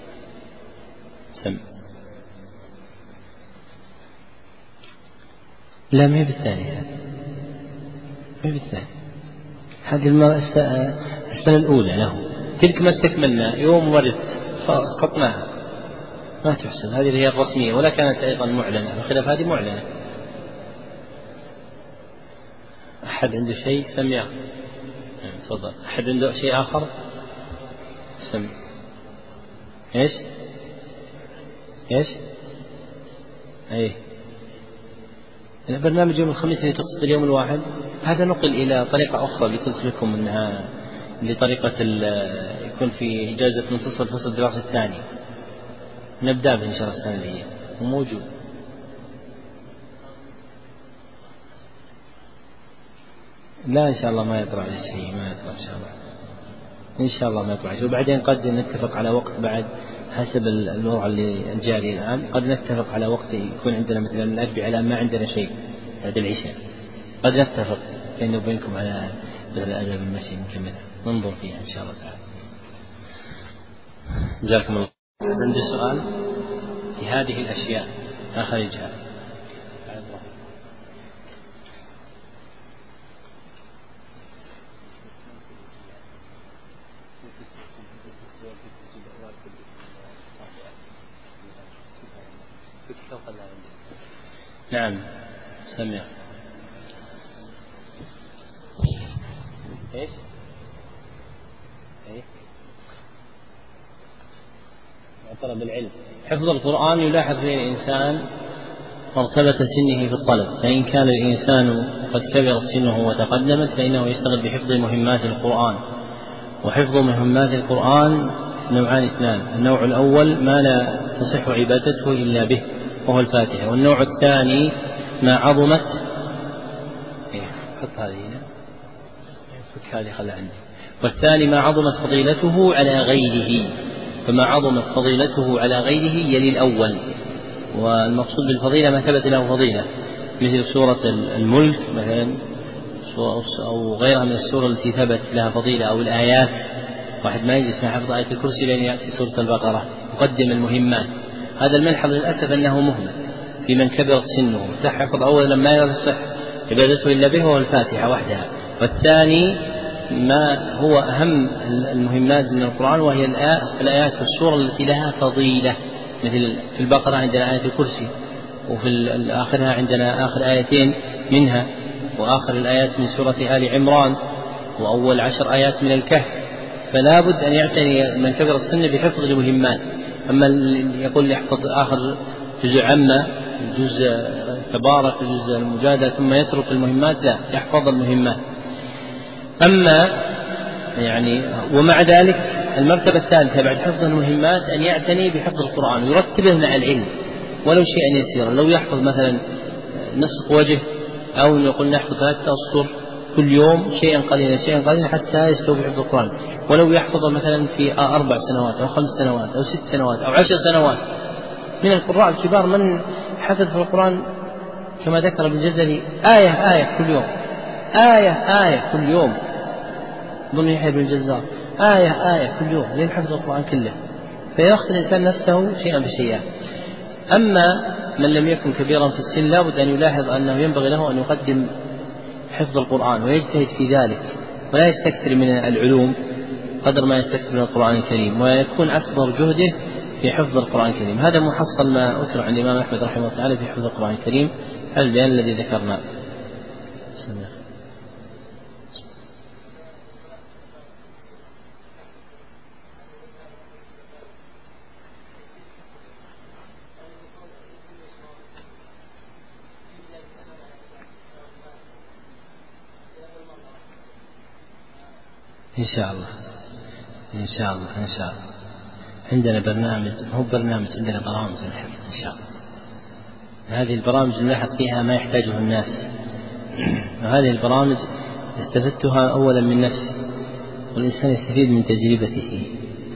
لا ما هي بالثانية، ما هي بالثانية، هذه السنة الأولى له، تلك ما استكملنا يوم ورد فأسقطناها ما تحسب، هذه هي الرسمية ولا كانت أيضا معلنة، بخلاف هذه معلنة. أحد عنده شيء سمع؟ تفضل. أحد عنده شيء آخر سمع؟ إيش أيه البرنامج يوم الخميس اللي تقصد اليوم الواحد، هذا نقل إلى طريقة أخرى اللي قلت لكم أنها لطريقة يكون في إجازة منتصف الفصل الدراسي الثاني، نبدأ به إن شاء الله السنة اللي هي وموجود. لا إن شاء الله ما يطلع على شيء، ما يطلع إن شاء الله، إن شاء الله ما يطلع شيء. وبعدين قد نتفق على وقت بعد حسب الوضع اللي الجاري الآن، قد نتفق على وقت يكون عندنا مثلا الأربعاء الآن ما عندنا شيء بعد العشاء، قد نتفق بيني وبينكم على بدل الأدب المشي نكملها، ننظر فيها إن شاء الله تعالى. جزاكم الله. عندي سؤال في هذه الأشياء أخرجها. نعم سمع. ايش؟ طلب العلم. حفظ القرآن يلاحظ فيه الإنسان مرتبة سنه في الطلب، فإن كان الإنسان قد كبر سنه وتقدمت فإنه يشتغل بحفظ مهمات القرآن. وحفظ مهمات القرآن نوعان اثنان: النوع الأول ما لا تصح عبادته إلا به وهو الفاتحة، والنوع الثاني ما عظمت والثاني ما عظمت فضيلته على غيره، فما عظمت فضيلته على غيره يلي الأول. والمقصود بالفضيلة ما ثبت له فضيلة، مثل سورة الملك مثلا أو غيرها من السورة التي ثبت لها فضيلة، أو الآيات. واحد ما يجلس مع حفظ آية الكرسي لأن يأتي سورة البقرة، يقدم المهمات. هذا الملحظ للأسف أنه مهمل في من كبرت سنه، تحفظ أولا ما يصح عبادته إلا به وهو الفاتحة وحدها، والثاني ما هو أهم المهمات من القرآن وهي الآيات في السورة التي لها فضيلة، مثل في البقرة عندنا آية الكرسي، وفي آخرها عندنا آخر آيتين منها، وآخر الآيات من سورة آل عمران، وأول 10 آيات من الكهف. فلا بد أن يعتني من كبر السن بحفظ المهمات. أما يقول يحفظ آخر جزء عامة، جزء تبارك، جزء المجادلة، ثم يترك المهمات، لا، يحفظ المهمات. أما ومع ذلك المرتبة الثالثة بعد حفظ المهمات أن يعتني بحفظ القرآن ويرتبه مع العلم ولو شيئا يسيرا. لو يحفظ مثلا نصف وجه، أو نقول نحفظ 3 أسطر كل يوم شيئا قليلا حتى يستوعب حفظ القرآن، ولو يحفظ مثلا في 4 سنوات أو 5 سنوات أو 6 سنوات أو 10 سنوات. من القراء الكبار من حفظ في القرآن كما ذكر ابن الجزري آية كل يوم، آية كل يوم، ظن يحيى بن الجزار، آية كل يوم، لين حفظ القرآن كله. فيأخذ الإنسان نفسه شيئا بشيئا. أما من لم يكن كبيرا في السن لا بد أن يلاحظ أنه ينبغي له أن يقدم حفظ القرآن ويجتهد في ذلك، ولا يستكثر من العلوم قدر ما يستكثر من القرآن الكريم، ويكون أكبر جهده في حفظ القرآن الكريم. هذا محصل ما أذكر عن الإمام أحمد رحمه الله تعالى في حفظ القرآن الكريم، البيان الذي ذكرنا. إن شاء الله عندنا برنامج، هو برنامج، عندنا برامج الحفظ إن شاء الله. هذه البرامج نلاحظ فيها ما يحتاجه الناس، وهذه البرامج استفدتها أولا من نفسي، والإنسان يستفيد من تجربته.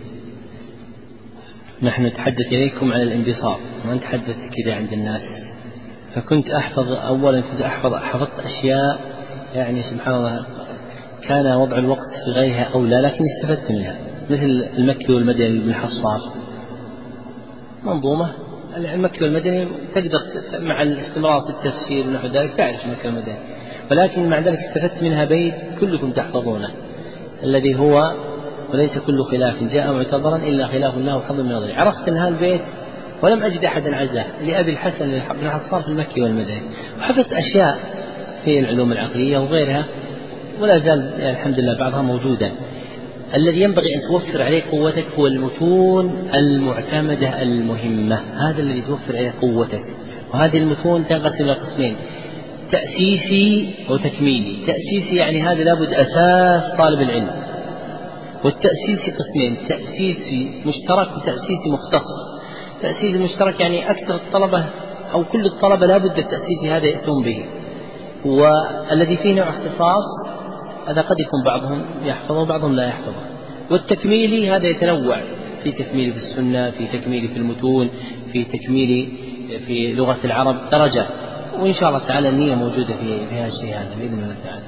نحن نتحدث إليكم عن الانبساط، ما نتحدث كذا عند الناس. فكنت حفظت أشياء سبحان الله كان وضع الوقت في غيرها أولى، لكن استفدت منها، مثل المكي والمدني بن حصار، منظومة المكي والمدني تقدر مع الاستمرار في التفسير ونحو ذلك تعرف المكي والمدني، ولكن مع ذلك استفدت منها بيت كلكم تحفظونه، الذي هو وليس كل خلاف جاء معتبرا إلا خلاف له حظ من نظري. عرفت أن هذا البيت ولم أجد أحدا عزاه لأبي الحسن بن حصار في المكي والمدني، وحفظت أشياء في العلوم العقلية وغيرها، ولا زال الحمد لله بعضها موجودة. الذي ينبغي أن توفر عليه قوتك هو المتون المعتمدة المهمة، هذا الذي توفر عليه قوتك. وهذه المتون تنقسم إلى قسمين: تأسيسي وتكميلي. تأسيسي هذا لابد أساس طالب العلم، والتأسيسي قسمين: تأسيسي مشترك وتأسيسي مختص. تأسيسي مشترك أكثر الطلبة أو كل الطلبة لابد التأسيسي هذا يأتون به، والذي فيه نوع اختصاص هذا قد يكون بعضهم يحفظه وبعضهم لا يحفظه. والتكميلي هذا يتنوع، في تكميلي في السنة، في تكميلي في المتون، في تكميلي في لغة العرب، درجة. وإن شاء الله تعالى النية موجودة في هذا الشيء هذا بإذن الله تعالى.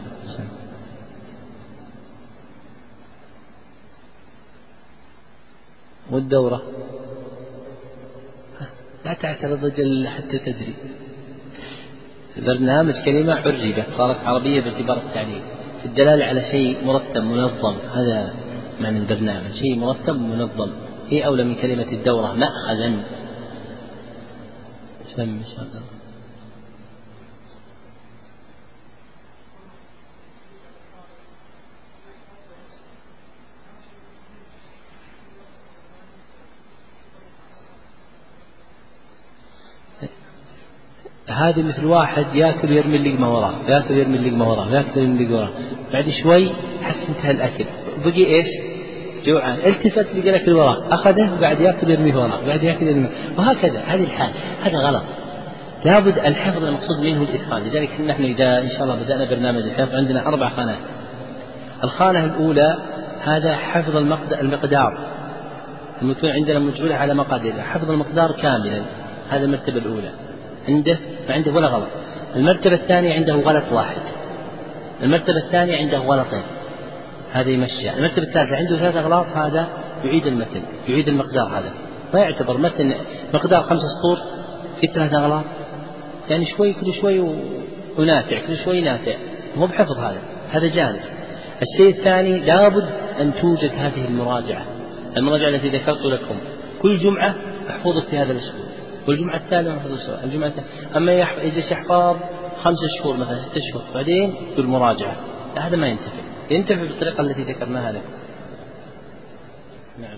والدورة لا تعترض حتى تدري. برنامج كلمة عربت صارت عربية باعتبار التعليم، في الدلالة على شيء مرتب منظم، هذا معنى البرنامج، شيء مرتب منظم، هي أولى من كلمة الدورة مأخذا. إن شاء الله. هذا مثل واحد ياكل يرمي اللقمة وراه، ياكل يرمي اللقمة وراه، ياكل يرمي اللقمة وراه، بعد شوي حس انتهى الأكل، بقي إيش؟ جوعان، التفت لقى الأكل وراه، أخذه وقاعد ياكل يرميه وراه، قاعد ياكل يرميه، وهكذا. هذه الحال، هذا غلط. لابد الحفظ المقصود منه الإتقان. لذلك نحن إذا إن شاء الله بدأنا برنامج الحفظ عندنا 4 خانات. الخانة الأولى هذا حفظ المقدار، المتون عندنا مجعولة على مقادير، حفظ المقدار كاملا، هذا المرتبة الأولى، عنده ما عنده ولا غلط. المرتبة الثانية عنده غلط واحد، المرتبة الثانية عنده غلطين، هذا يمشي. المرتبة الثالثة عنده 3 أغلاط، هذا يعيد المتن، يعيد المقدار، هذا ما يعتبر متن مقدار 5 سطور في 3 أغلاط، يعني شوي كل شوي ونافع، كل شوي نافع، مو بحفظ هذا جانب. الشيء الثاني لابد أن توجد هذه المراجعة التي ذكرت لكم، كل جمعة أحفظك في هذا الأسبوع، والجمعة الثانية أحفظ الأسبوع، الجمعة الثانية. أما يجلس يحفظ 5 شهور مثلا 6 شهور بعدين بالمراجعة، هذا ما ينتفع بالطريقة التي ذكرناها لكم. نعم.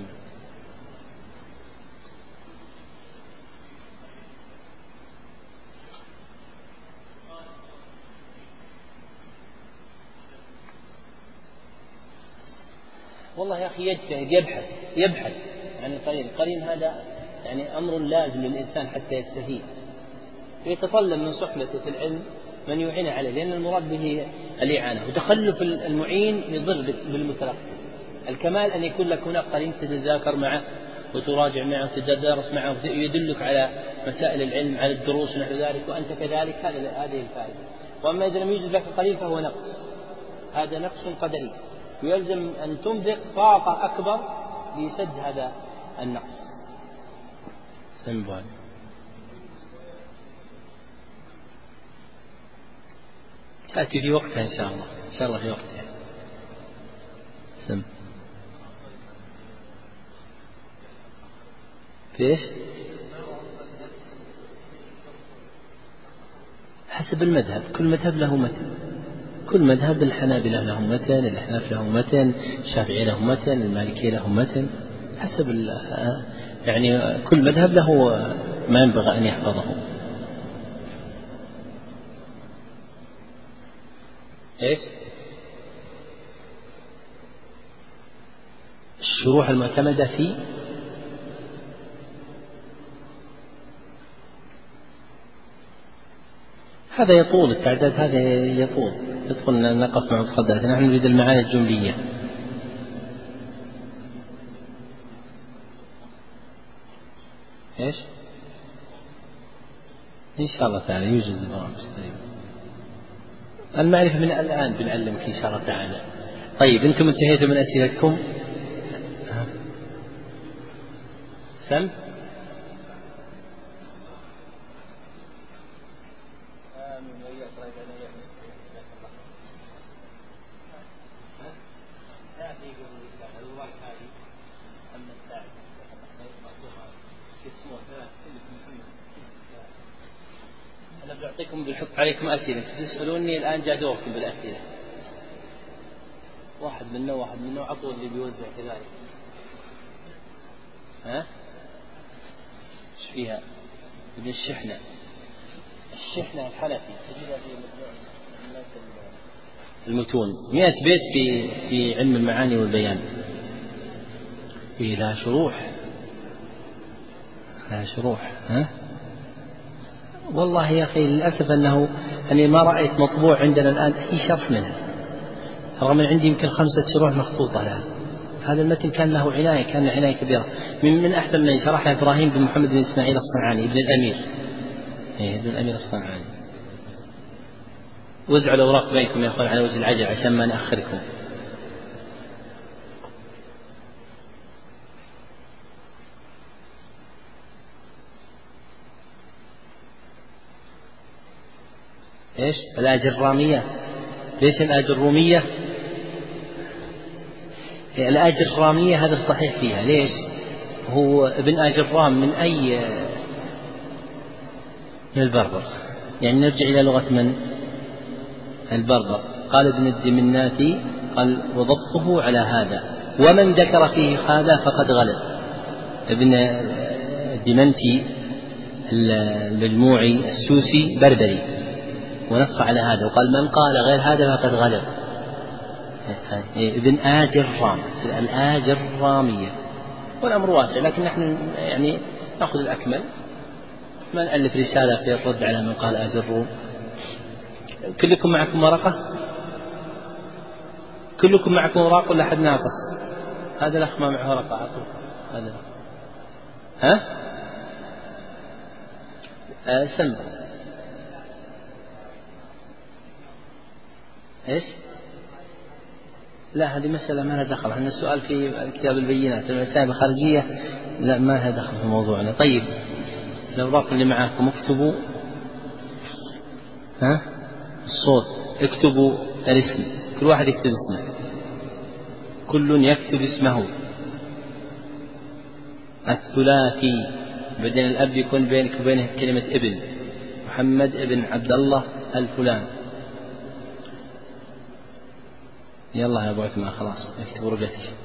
والله يا أخي يجتهد، يبحث عن القرين هذا يعني أمر لازم للإنسان حتى يستفيد، يتطلب من صحبته في العلم من يعين عليه، لأن المراد به الإعانة، وتخلف المعين يضر بالمتلقي. الكمال أن يكون لك هناك قرين تتذاكر معه وتراجع معه وتدرس معه ويدلك على مسائل العلم، على الدروس ونحو ذلك، وأنت كذلك، هذه الفائدة. وأما إذا لم يوجد لك قرين فهو نقص، هذا نقص قدري، ويلزم أن تنفق طاقة أكبر لسد هذا النقص. تأتي في وقتها إن شاء الله، إن شاء الله في وقتها. فيش؟ حسب المذهب، كل مذهب له متن، كل مذهب، الحنابلة له متن، الأحناف له متن، الشافعية له متن، المالكية له متن، حسب يعني كل مذهب له ما ينبغي أن يحفظه. إيش؟ الشروح المعتمدة في هذا يطول التعداد، هذا يطول، يدخل نقص مع الصدر. نحن نريد المعاني الجملية. إيش؟ إن شاء الله تعالى يوجد البرامج. المعرفة من الآن بنعلمك إن شاء الله تعالى. طيب أنتم انتهيتم من أسئلتكم؟ سم؟ أنا بعطيكم بحط عليكم أسئلة تسألوني الآن، جاء دوركم بالأسئلة، واحد منه عطوا اللي بيوزع كذلك. ها؟ إيش فيها؟ ابن الشحنة الحنفي، تجدها في المتون 100 بيت في علم المعاني والبيان. لا شروح. ها؟ والله يا أخي للأسف أني ما رأيت مطبوع عندنا الآن أي شرح منها، رغم أن عندي يمكن 5 شروح مخطوطة لها. هذا المتن كان له عناية كبيرة، من أحسن من شرحها إبراهيم بن محمد بن إسماعيل الصنعاني ابن الأمير الصنعاني. وزعوا الأوراق بينكم يا أخوان على وجه العجل عشان ما نأخركم. إيش؟ الآجرامية. ليش الآجرومية؟ الآجرامية هذا الصحيح فيها. ليش؟ هو ابن آجرام من البربر، يعني نرجع إلى لغة من؟ البربر. قال ابن الدمناتي قال وضبطه على هذا، ومن ذكر فيه هذا فقد غلط. ابن الدمنتي المجموعي السوسي بربري ونص على هذا وقال من قال غير هذا فقد غلط. ابن آجرام الآجرامية، والأمر واسع، لكن نحن يعني نأخذ الأكمل. ما نألف رسالة في الرد على من قال آجرون. كلكم معكم ورقة؟ كلكم معكم ورقة ولا أحد ناقص؟ هذا الأخ ما معه ورقة عطوه هذا. سم إيش؟ لا هذه مسألة ما لها دخل، احنا السؤال في كتاب البينات، المسائل الخارجية لا ما لها دخل في موضوعنا. طيب الأوراق اللي معاكم اكتبوا الصوت، اكتبوا الاسم، كل واحد يكتب اسمه، كل يكتب اسمه. الثلاثي بعدين الأب يكون بينك وبينه كلمة ابن، محمد ابن عبد الله الفلان. يلا يا أبو عثمان خلاص اكتبوا رقتك.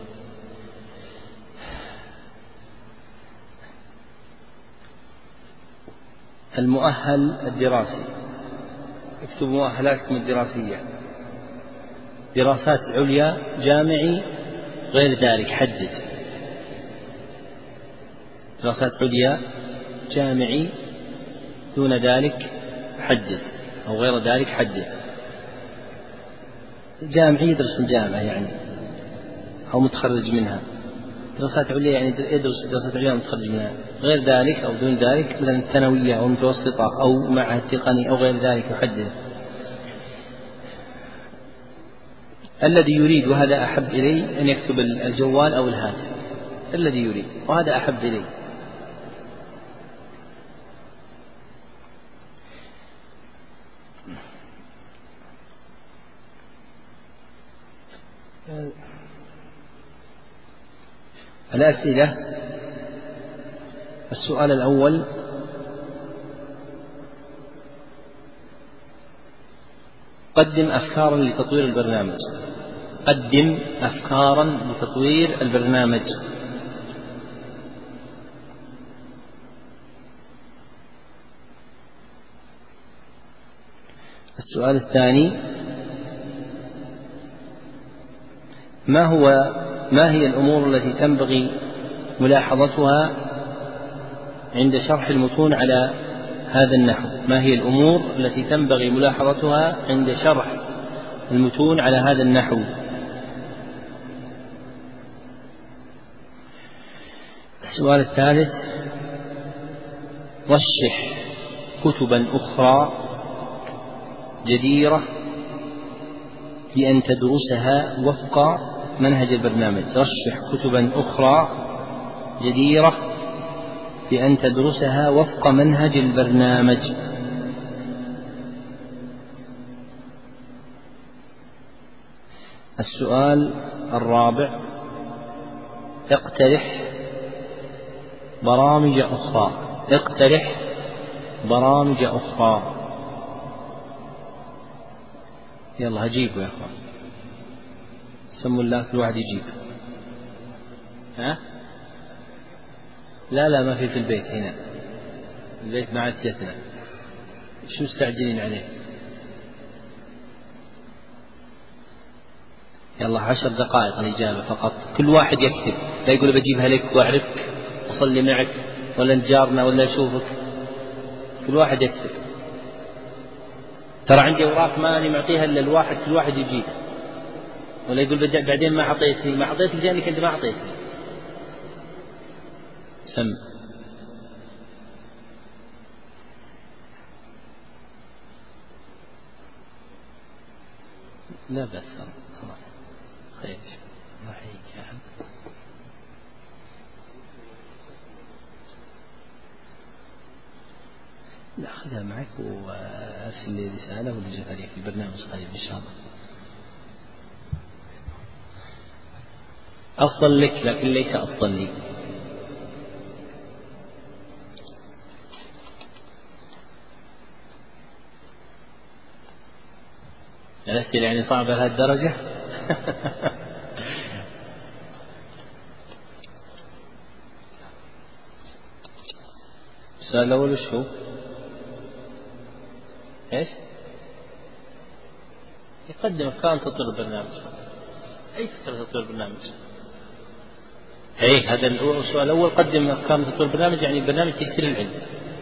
المؤهل الدراسي، اكتبوا مؤهلاتكم الدراسية. دراسات عليا، جامعي، غير ذلك حدد. دراسات عليا، جامعي، دون ذلك حدد، أو غير ذلك حدد. جامعي يدرس في الجامعة يعني أو متخرج منها، دراسات عليا يعني يدرس دراسات عليا متخرج منها، غير ذلك أو دون ذلك مثلا ثانوية أو متوسطة أو معهد تقني أو غير ذلك يحدد. الذي يريد، وهذا أحب إلي، أن يكتب الجوال أو الهاتف، الذي يريد، وهذا أحب إلي. الأسئلة. السؤال الأول: قدم أفكارا لتطوير البرنامج. قدم أفكارا لتطوير البرنامج. السؤال الثاني: ما هي الأمور التي تنبغي ملاحظتها عند شرح المتون على هذا النحو؟ ما هي الأمور التي تنبغي ملاحظتها عند شرح المتون على هذا النحو؟ السؤال الثالث: رشح كتبا أخرى جديرة بأن تدرسها وفق منهج البرنامج. رشح كتبا أخرى جديرة بأن تدرسها وفق منهج البرنامج. السؤال الرابع: اقترح برامج أخرى. اقترح برامج أخرى. يلا هجيبوا يا أخوان، سموا الله كل واحد يجيب. لا ما في البيت هنا، البيت ما عاد جتنا، شو مستعجلين عليه؟ يلا 10 دقائق الإجابة فقط، كل واحد يكتب، لا يقول بجيبها لك وأعرفك وأصلي معك ولا نجارنا ولا أشوفك، كل واحد يكتب. ترى عندي أوراق ماني معطيها إلا الواحد، كل واحد يجيب، ولا يقول بعدين ما أعطيتك لأنك أنت ما أعطيتني. سم. لا بأس، خير، الله يحييك يا حبيبي. لا خذها معك وأرسل لي رسالة ونجيب عليك في البرنامج قريب إن شاء الله. أفضل لك لكن ليس أفضل لي. الأسئلة يعني صعبة لهذه الدرجة؟ السؤال الأول وش هو؟ إيش؟ يقدم أفكار تطور البرنامج. أي فكرة تطور البرنامج؟ هذا السؤال الأول، قدم أفكار تطور البرنامج، يعني برنامج تيسير العلم.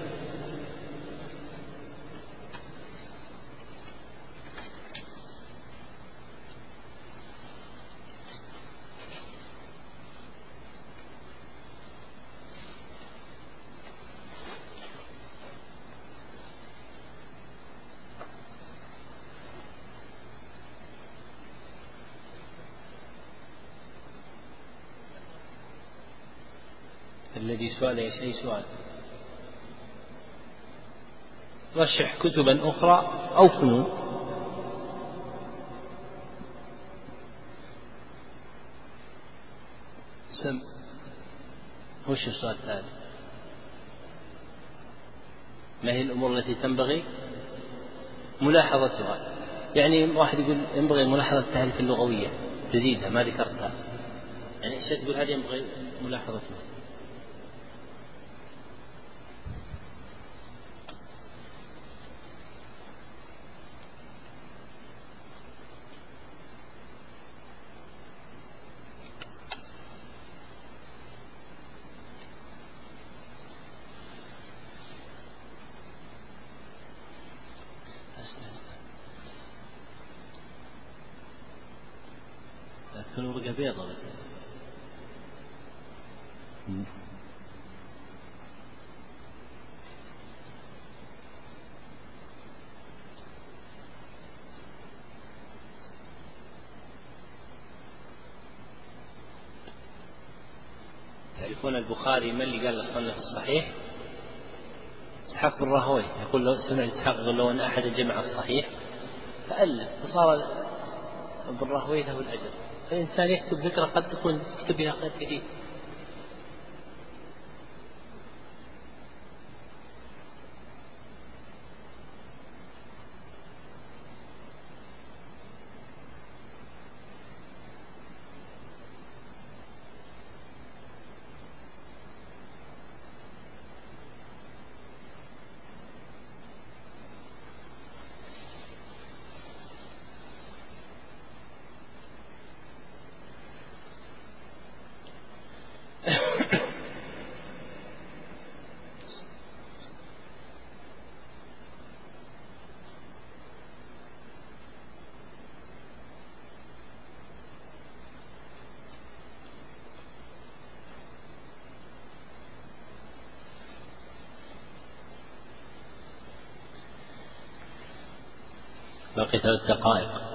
الذي سؤال إيش؟ أي سؤال؟ رشح كتبا أخرى أو فنون. وش السؤال الثاني؟ ما هي الأمور التي تنبغي ملاحظتها؟ يعني واحد يقول ينبغي ملاحظة التعريف اللغوية، تزيدها ما ذكرتها، يعني ايش تقول هذه ينبغي ملاحظتها؟ لا تكون ورقة بيضة بس. تعرفون البخاري من اللي قال صنف الصحيح؟ إسحاق بن راهويه. يقول لو سمع إسحاق يقول لو أن أحد جمع الصحيح فألف فصار بن راهويه له الأجر. الإنسان يكتب فكرة قد تكون يكتب بها خير كثير. باقي 3 دقائق.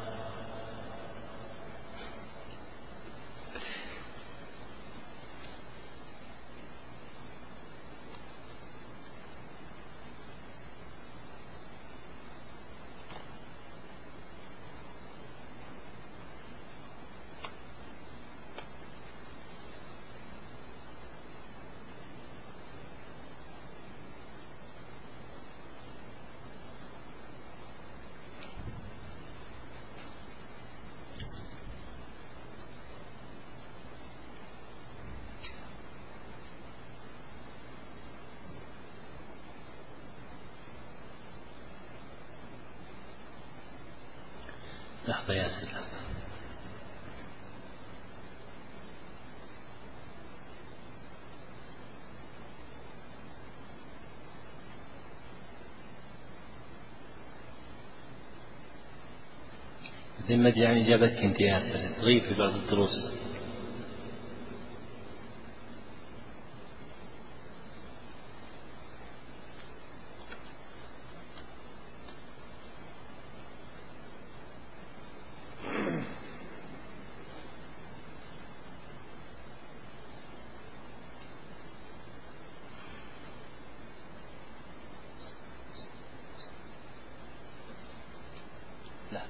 لحظة يا سلام. ذمة يعني جابتك انت يا سلام تغيب في بعض الدروس. لا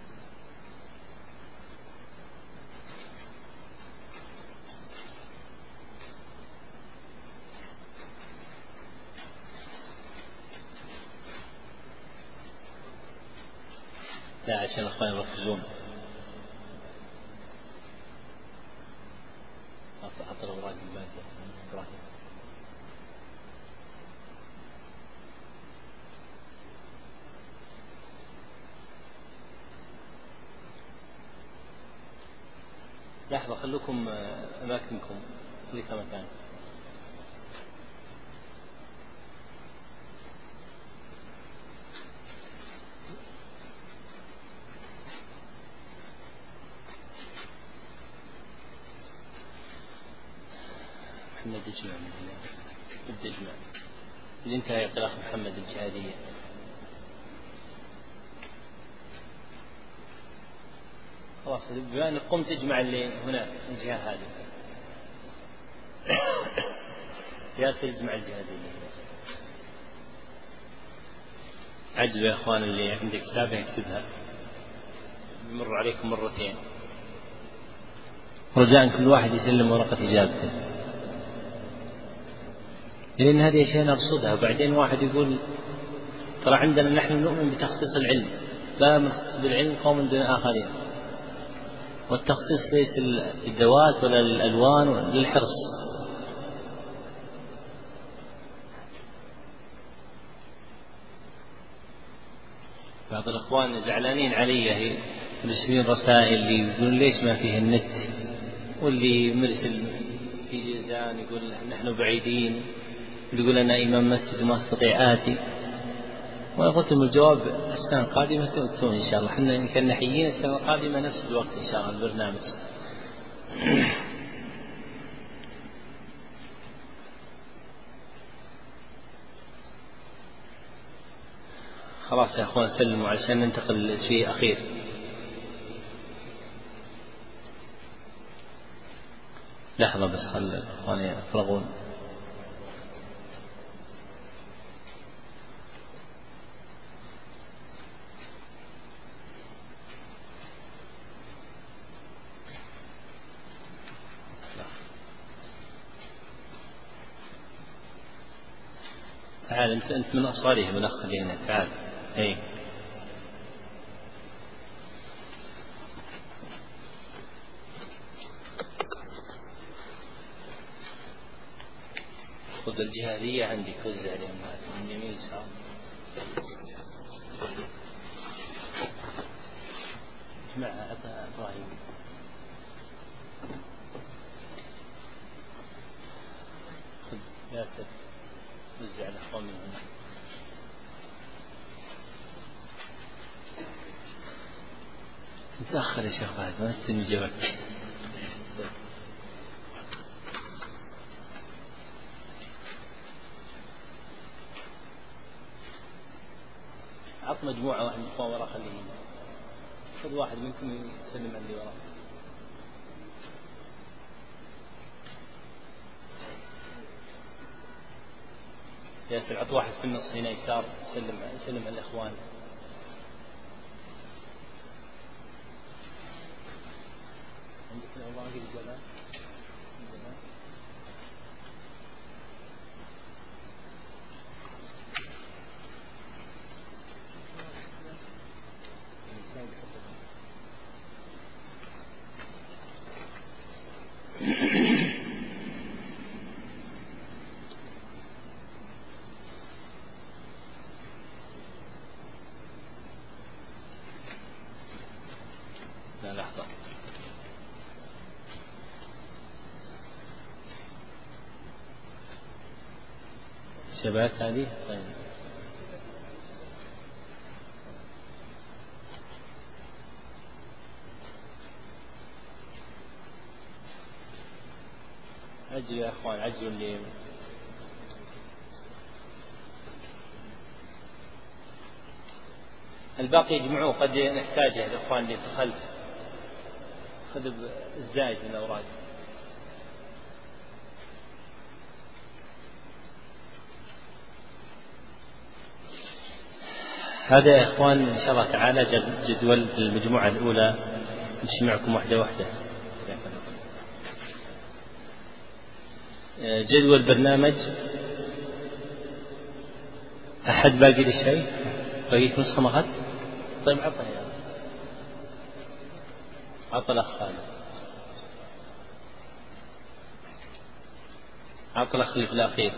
لا عشان الأخوان يركزون. أعطى الأوراق الباقية. لحظة خلوكم أماكنكم خليك مكان. محمد اجمع من هنا ابدا اجمع اللي انتهى يقرأ محمد الجهادية. خلاص بما انك قمت اجمع اللي هنا الجهة هذه. ياسر اجمع الجهادية. عجزوا يا اخوان اللي عنده كتابه يكتبها يمر عليكم مرتين رجاء كل واحد يسلم ورقة إجابته، لأن هذه أشياء نرصدها. وبعدين واحد يقول ترى عندنا نحن نؤمن بتخصيص العلم، لا نخصص بالعلم قوم دون آخرين، والتخصيص ليس الذوات ولا الألوان ولا للحرص. بعض الأخوان زعلانين علي يرسلون رسائل يقولون ليش ما فيه النت، واللي مرسل في جيزان يقول نحن بعيدين، واللي يقول أنا إمام مسجد وما أستطيع آتي. وأنا قلت لهم الجواب السنة القادمة تؤتون إن شاء الله، إحنا كنحيين السنة القادمة نفس الوقت إن شاء الله البرنامج. خلاص يا أخوان سلموا علشان ننتقل لشيء أخير. لحظة بس خل الأخوان يفرغون. تعال أنت من أصغرهم الأخ اللي هنا، تعال. أي خذ الجهادية عندك وزع عليهم من يمين يسار. اجمعها عطها إبراهيم. خذ ياسر وزع الأخوان من هنا. متأخر يا شيخ بعد ما استلم جوابك. عط مجموعة واحد من وراء خليه هنا. خذ واحد منكم يسلم على اللي وراء. ياسر عط واحد في النص هنا يسار سلم على الإخوان. عندك الأوراق الجلال. لا لحظة. شبات هذه طيب. عجلوا يا أخوان عجلوا اللي الباقي يجمعوه، قد نحتاجه الأخوان اللي في الخلف. خذ الزايد من الأوراق. هذا يا إخوان إن شاء الله تعالى جدول المجموعة الأولى نمشي معكم واحدة واحدة. جدول برنامج. أحد باقي لي شيء؟ بقيت نسخة ما أخذ؟ طيب عطها يا عطى الأخ خالد، عطى الأخ اللي في الأخير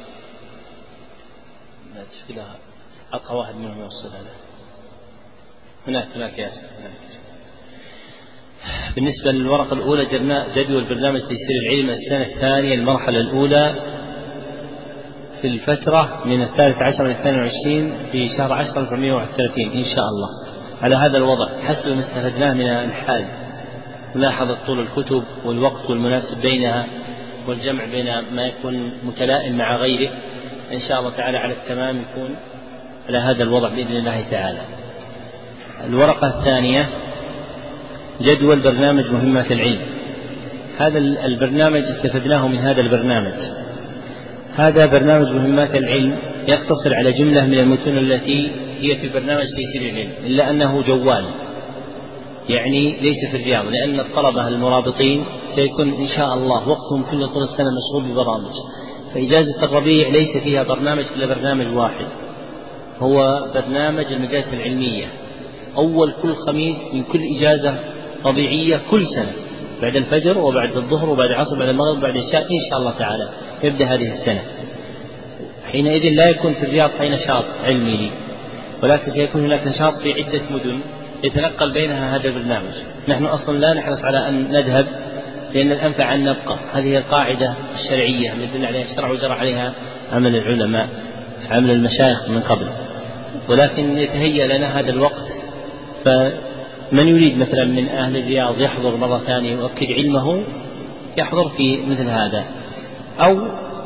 لا تشكلها، عطها واحد منهم يوصلها له. هناك ياسر هناك. بالنسبة للورقة الأولى جدول برنامج تيسير العلم السنة الثانية المرحلة الأولى في الفترة من 13 إلى 22 في شهر 10 1431 إن شاء الله على هذا الوضع حسب ما استفدناه من الحال، ملاحظة طول الكتب والوقت والمناسب بينها والجمع بين ما يكون متلائم مع غيره إن شاء الله تعالى على التمام يكون على هذا الوضع بإذن الله تعالى. الورقة الثانية جدول برنامج مهمات العلم. هذا البرنامج استفدناه من هذا البرنامج. هذا برنامج مهمات العلم يقتصر على جملة من المتون التي هي في برنامج تيسير العلم، إلا أنه جوال، يعني ليس في الرياض، لأن الطلبة المرابطين سيكون إن شاء الله وقتهم كل طول السنة مشغول ببرامج، فإجازة الربيع ليس فيها برنامج إلا برنامج واحد، هو برنامج المجالس العلمية، أول كل خميس من كل إجازة ربيعية كل سنة، بعد الفجر وبعد الظهر وبعد العصر وبعد المغرب وبعد العشاء إن شاء الله تعالى يبدأ هذه السنة. حينئذ لا يكون في الرياض أي نشاط علمي لي، ولكن سيكون هناك نشاط في عدة مدن يتنقل بينها هذا البرنامج. نحن أصلا لا نحرص على أن نذهب لأن الأنفع أن نبقى، هذه القاعدة الشرعية التي دل عليها الشرع وجرى عليها عمل العلماء عمل المشايخ من قبل، ولكن يتهيأ لنا هذا الوقت، فمن يريد مثلا من أهل الرياض يحضر مرة ثانية ويؤكد علمه يحضر في مثل هذا، أو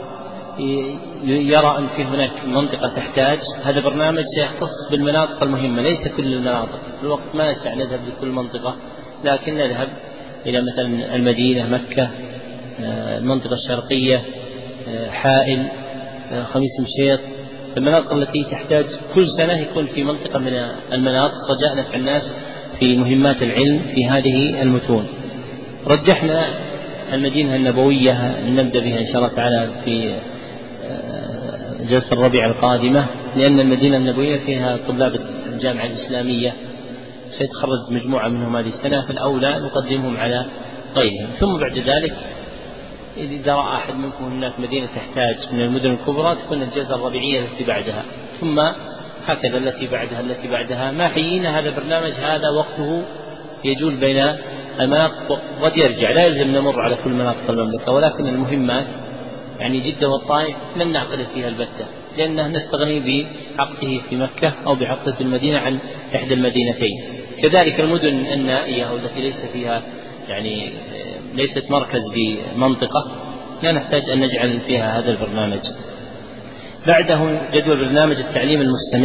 يرى أن في هناك منطقة تحتاج، هذا برنامج سيختص بالمناطق المهمة ليس كل المناطق، في الوقت ما نستطيع نذهب لكل منطقة، لكن نذهب إلى مثلا المدينة مكة المنطقة الشرقية حائل خميس مشيط، المناطق التي تحتاج كل سنة يكون في منطقة من المناطق رجاء نفع الناس في مهمات العلم في هذه المتون. رجحنا المدينة النبوية نبدأ بها إن شاء الله تعالى في جلسة الربيع القادمة، لأن المدينة النبوية فيها طلاب الجامعة الإسلامية سيتخرج مجموعة منهم هذه السنة، فالأولى نقدمهم على غيرهم، ثم بعد ذلك إذا رأى أحد منكم هناك مدينة تحتاج من المدن الكبرى تكون الجلسة الربيعية التي بعدها، ثم هكذا التي بعدها ما حيينا. هذا برنامج هذا وقته يجول بين المناطق وقد يرجع، لا يلزم نمر على كل مناطق المملكة، ولكن المهمات يعني جدة والطائف لن نعقد فيها البتة، لأنه نستغني بعقده في مكة أو بعقده في المدينة عن إحدى المدينتين. كذلك المدن النائية والتي ليس فيها يعني ليست مركز بمنطقة لا نحتاج أن نجعل فيها هذا البرنامج. بعده جدول برنامج التعليم المستمر.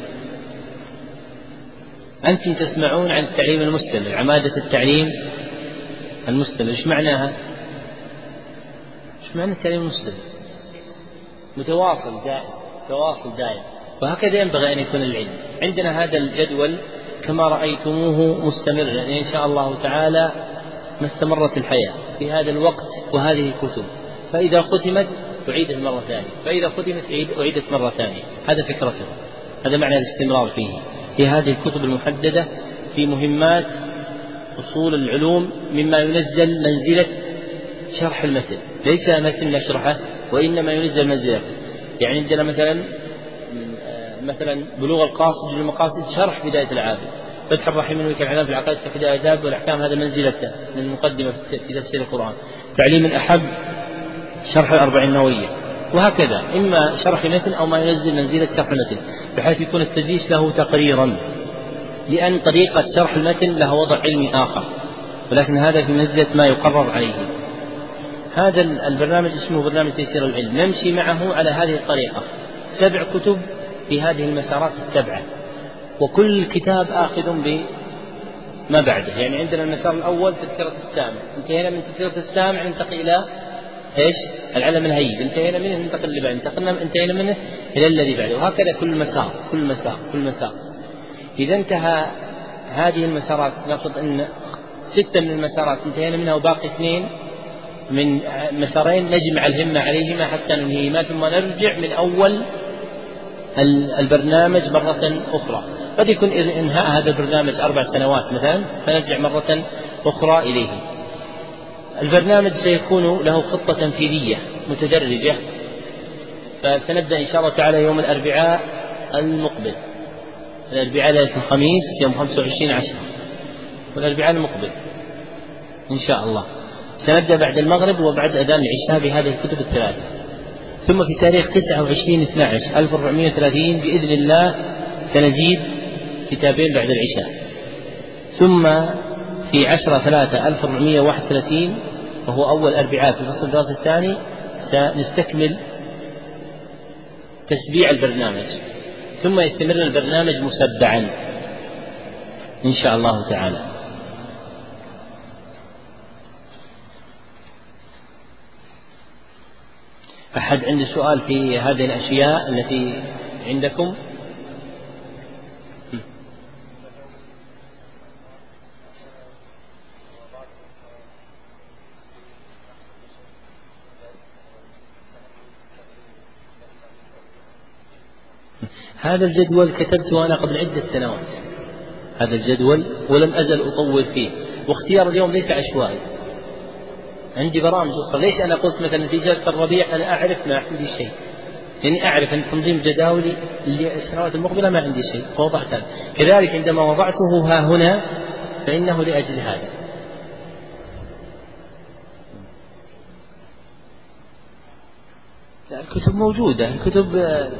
أنتم تسمعون عن التعليم المستمر، عمادة التعليم المستمر، إيش معناها؟ إيش معنى التعليم المستمر؟ متواصل دائم، وهكذا ينبغي أن يكون العلم. عندنا هذا الجدول كما رأيتموه مستمر، يعني إن شاء الله تعالى ما استمرت الحياة في هذا الوقت وهذه الكتب، فإذا ختمت أعيدت مرة ثانية، فإذا ختمت أعيدت مرة ثانية، هذا فكرته، هذا معنى الاستمرار فيه في هذه الكتب المحددة في مهمات أصول العلوم، مما ينزل منزلة شرح المتن، ليس متن نشرحه وإنما ينزل منزلته. يعني عندنا مثلا بلوغ القاصد للمقاصد شرح بداية العابد، فتح الرحيم من وجه العلام في العقائد تحديد الآداب والأحكام، هذا منزلته من المقدمة في تفسير القرآن. تعليم الأحب شرح الأربعين النووية، وهكذا إما شرح متن أو ما ينزل منزلة شرح المتن، بحيث يكون التدريس له تقريرا، لأن طريقة شرح المتن له وضع علمي آخر، ولكن هذا في منزلة ما يقرر عليه. هذا البرنامج اسمه برنامج تيسير العلم، نمشي معه على هذه الطريقة، 7 كتب في هذه المسارات ال7، وكل كتاب آخذ بما بعده. يعني عندنا المسار الأول تذكرة السامع، انتهينا من تذكرة السامع ننتقل إلى إيش؟ العلم الهيب، انتهينا منه ننتقل اللي بعده، انتهينا منه إلى الذي بعده، وهكذا كل مسار. إذا انتهى هذه المسارات نقصد أن 6 من المسارات انتهينا منها وباقي 2 من مسارين نجمع الهمة عليهما حتى ننهيهما، ثم نرجع من أول البرنامج مرة أخرى. قد يكون إنهاء هذا البرنامج 4 سنوات مثلا، فنرجع مرة أخرى إليه. البرنامج سيكون له خطة تنفيذية متدرجة، فسنبدأ إن شاء الله تعالى يوم الأربعاء المقبل، الأربعاء ليلة الخميس يوم 25/10، والأربعاء المقبل إن شاء الله. سنبدأ بعد المغرب وبعد أذان العشاء بهذه الكتب الثلاثة. ثم في تاريخ 29/12/1430 بإذن الله سنزيد كتابين بعد العشاء. ثم في 10/3/1431 وهو أول أربعاء في الفصل الدراسي الثاني سنستكمل تسبيع البرنامج، ثم يستمر البرنامج مسبعا إن شاء الله تعالى. أحد عنده سؤال في هذه الأشياء التي عندكم؟ هذا الجدول كتبته أنا قبل عدة سنوات، هذا الجدول، ولم أزل أطول فيه، واختيار اليوم ليس عشوائي، عندي برامج أخرى. ليش أنا قلت مثلا في جلسة الربيع أنا أعرف ما عندي شيء، يعني أعرف أن تنظيم جداولي السنوات المقبلة ما عندي شيء فوضعت هذا. كذلك عندما وضعته ها هنا فإنه لأجل هذا. الكتب موجودة، الكتب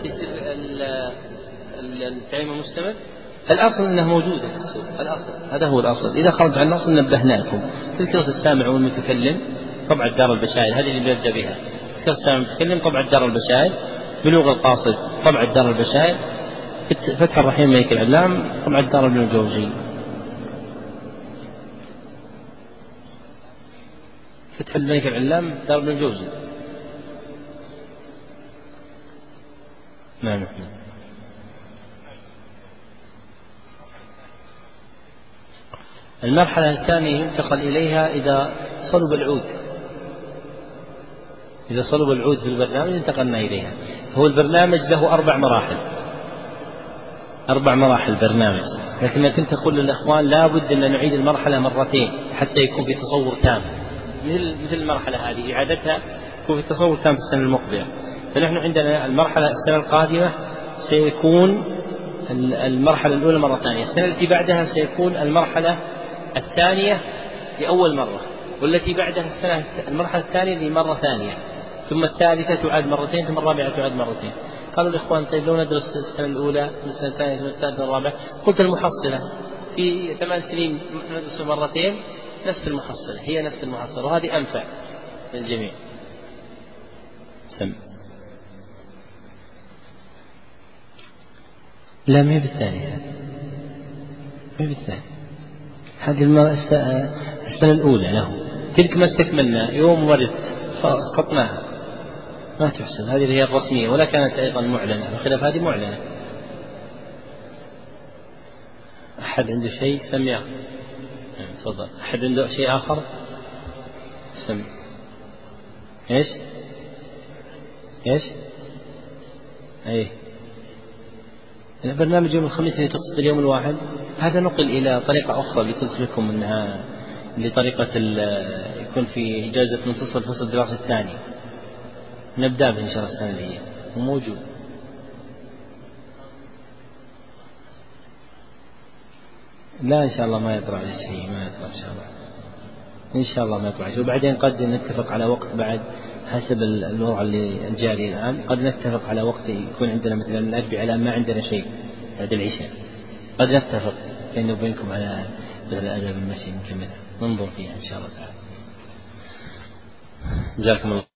التعليم المستمر الأصل أنها موجودة في السوق، الأصل هذا هو الأصل. إذا خرج عن الأصل نبهناكم. تذكرة السامع والمتكلم طبعة دار البشائر، هذه اللي بنبدأ بها. تذكرة السامع والمتكلم طبعة دار البشائر، بلوغ القاصد طبعة دار البشائر، فتح الرحيم ملك العلام طبعة دار ابن الجوزي. فتح الملك العلام دار ابن الجوزي. نعم. المرحلة الثانية ينتقل إليها إذا صلب العود، إذا صلب العود في البرنامج انتقلنا إليها. هو البرنامج له 4 مراحل، 4 مراحل برنامج، لكن كنت أقول للإخوان لا بد أن نعيد المرحلة مرتين حتى يكون في تصور تام، مثل المرحلة هذه إعادتها يكون في تصور تام في السنة المقبلة. فنحن عندنا المرحلة السنة القادمة سيكون المرحلة الأولى مرة ثانية، السنة التي بعدها سيكون المرحلة الثانية لأول مرة، والتي بعدها المرحلة الثانية لمرة ثانية، ثم الثالثة تعاد مرتين، ثم الرابعة تعاد مرتين. قالوا الإخوان طيب لو ندرس السنة الأولى السنة الثانية ثم الثالثة والرابعة، قلت المحصلة في 8 سنين ندرس مرتين نفس المحصلة، هي نفس المحصلة، وهذه أنفع للجميع. لا ما هي بالثانية، ما هي بالثانية، هذه السنة الأولى له، تلك ما استكملنا يوم ورد فأسقطناها ما تحسب، هذه هي الرسمية ولا كانت أيضا معلنة، بخلاف هذه معلنة. أحد عنده شيء سمع؟ تفضل. أحد عنده شيء آخر سمع؟ إيش أيه البرنامج يوم الخميس اللي تقصد اليوم الواحد، هذا نقل إلى طريقة أخرى اللي قلت لكم أنها لطريقة يكون في إجازة منتصف الفصل الدراسي الثاني، نبدأ به إن شاء الله السنة اللي هي وموجود. لا إن شاء الله ما يطلع على شيء، ما يطلع إن شاء الله، إن شاء الله ما يطلع شيء. وبعدين قد نتفق على وقت بعد حسب الوضع اللي الجاري الآن، قد نتفق على وقت يكون عندنا مثلا الأربعاء الآن ما عندنا شيء بعد العشاء، قد نتفق بيني وبينكم على بدل الأدب المشي نكملها، ننظر فيها إن شاء الله تعالى. جزاكم الله.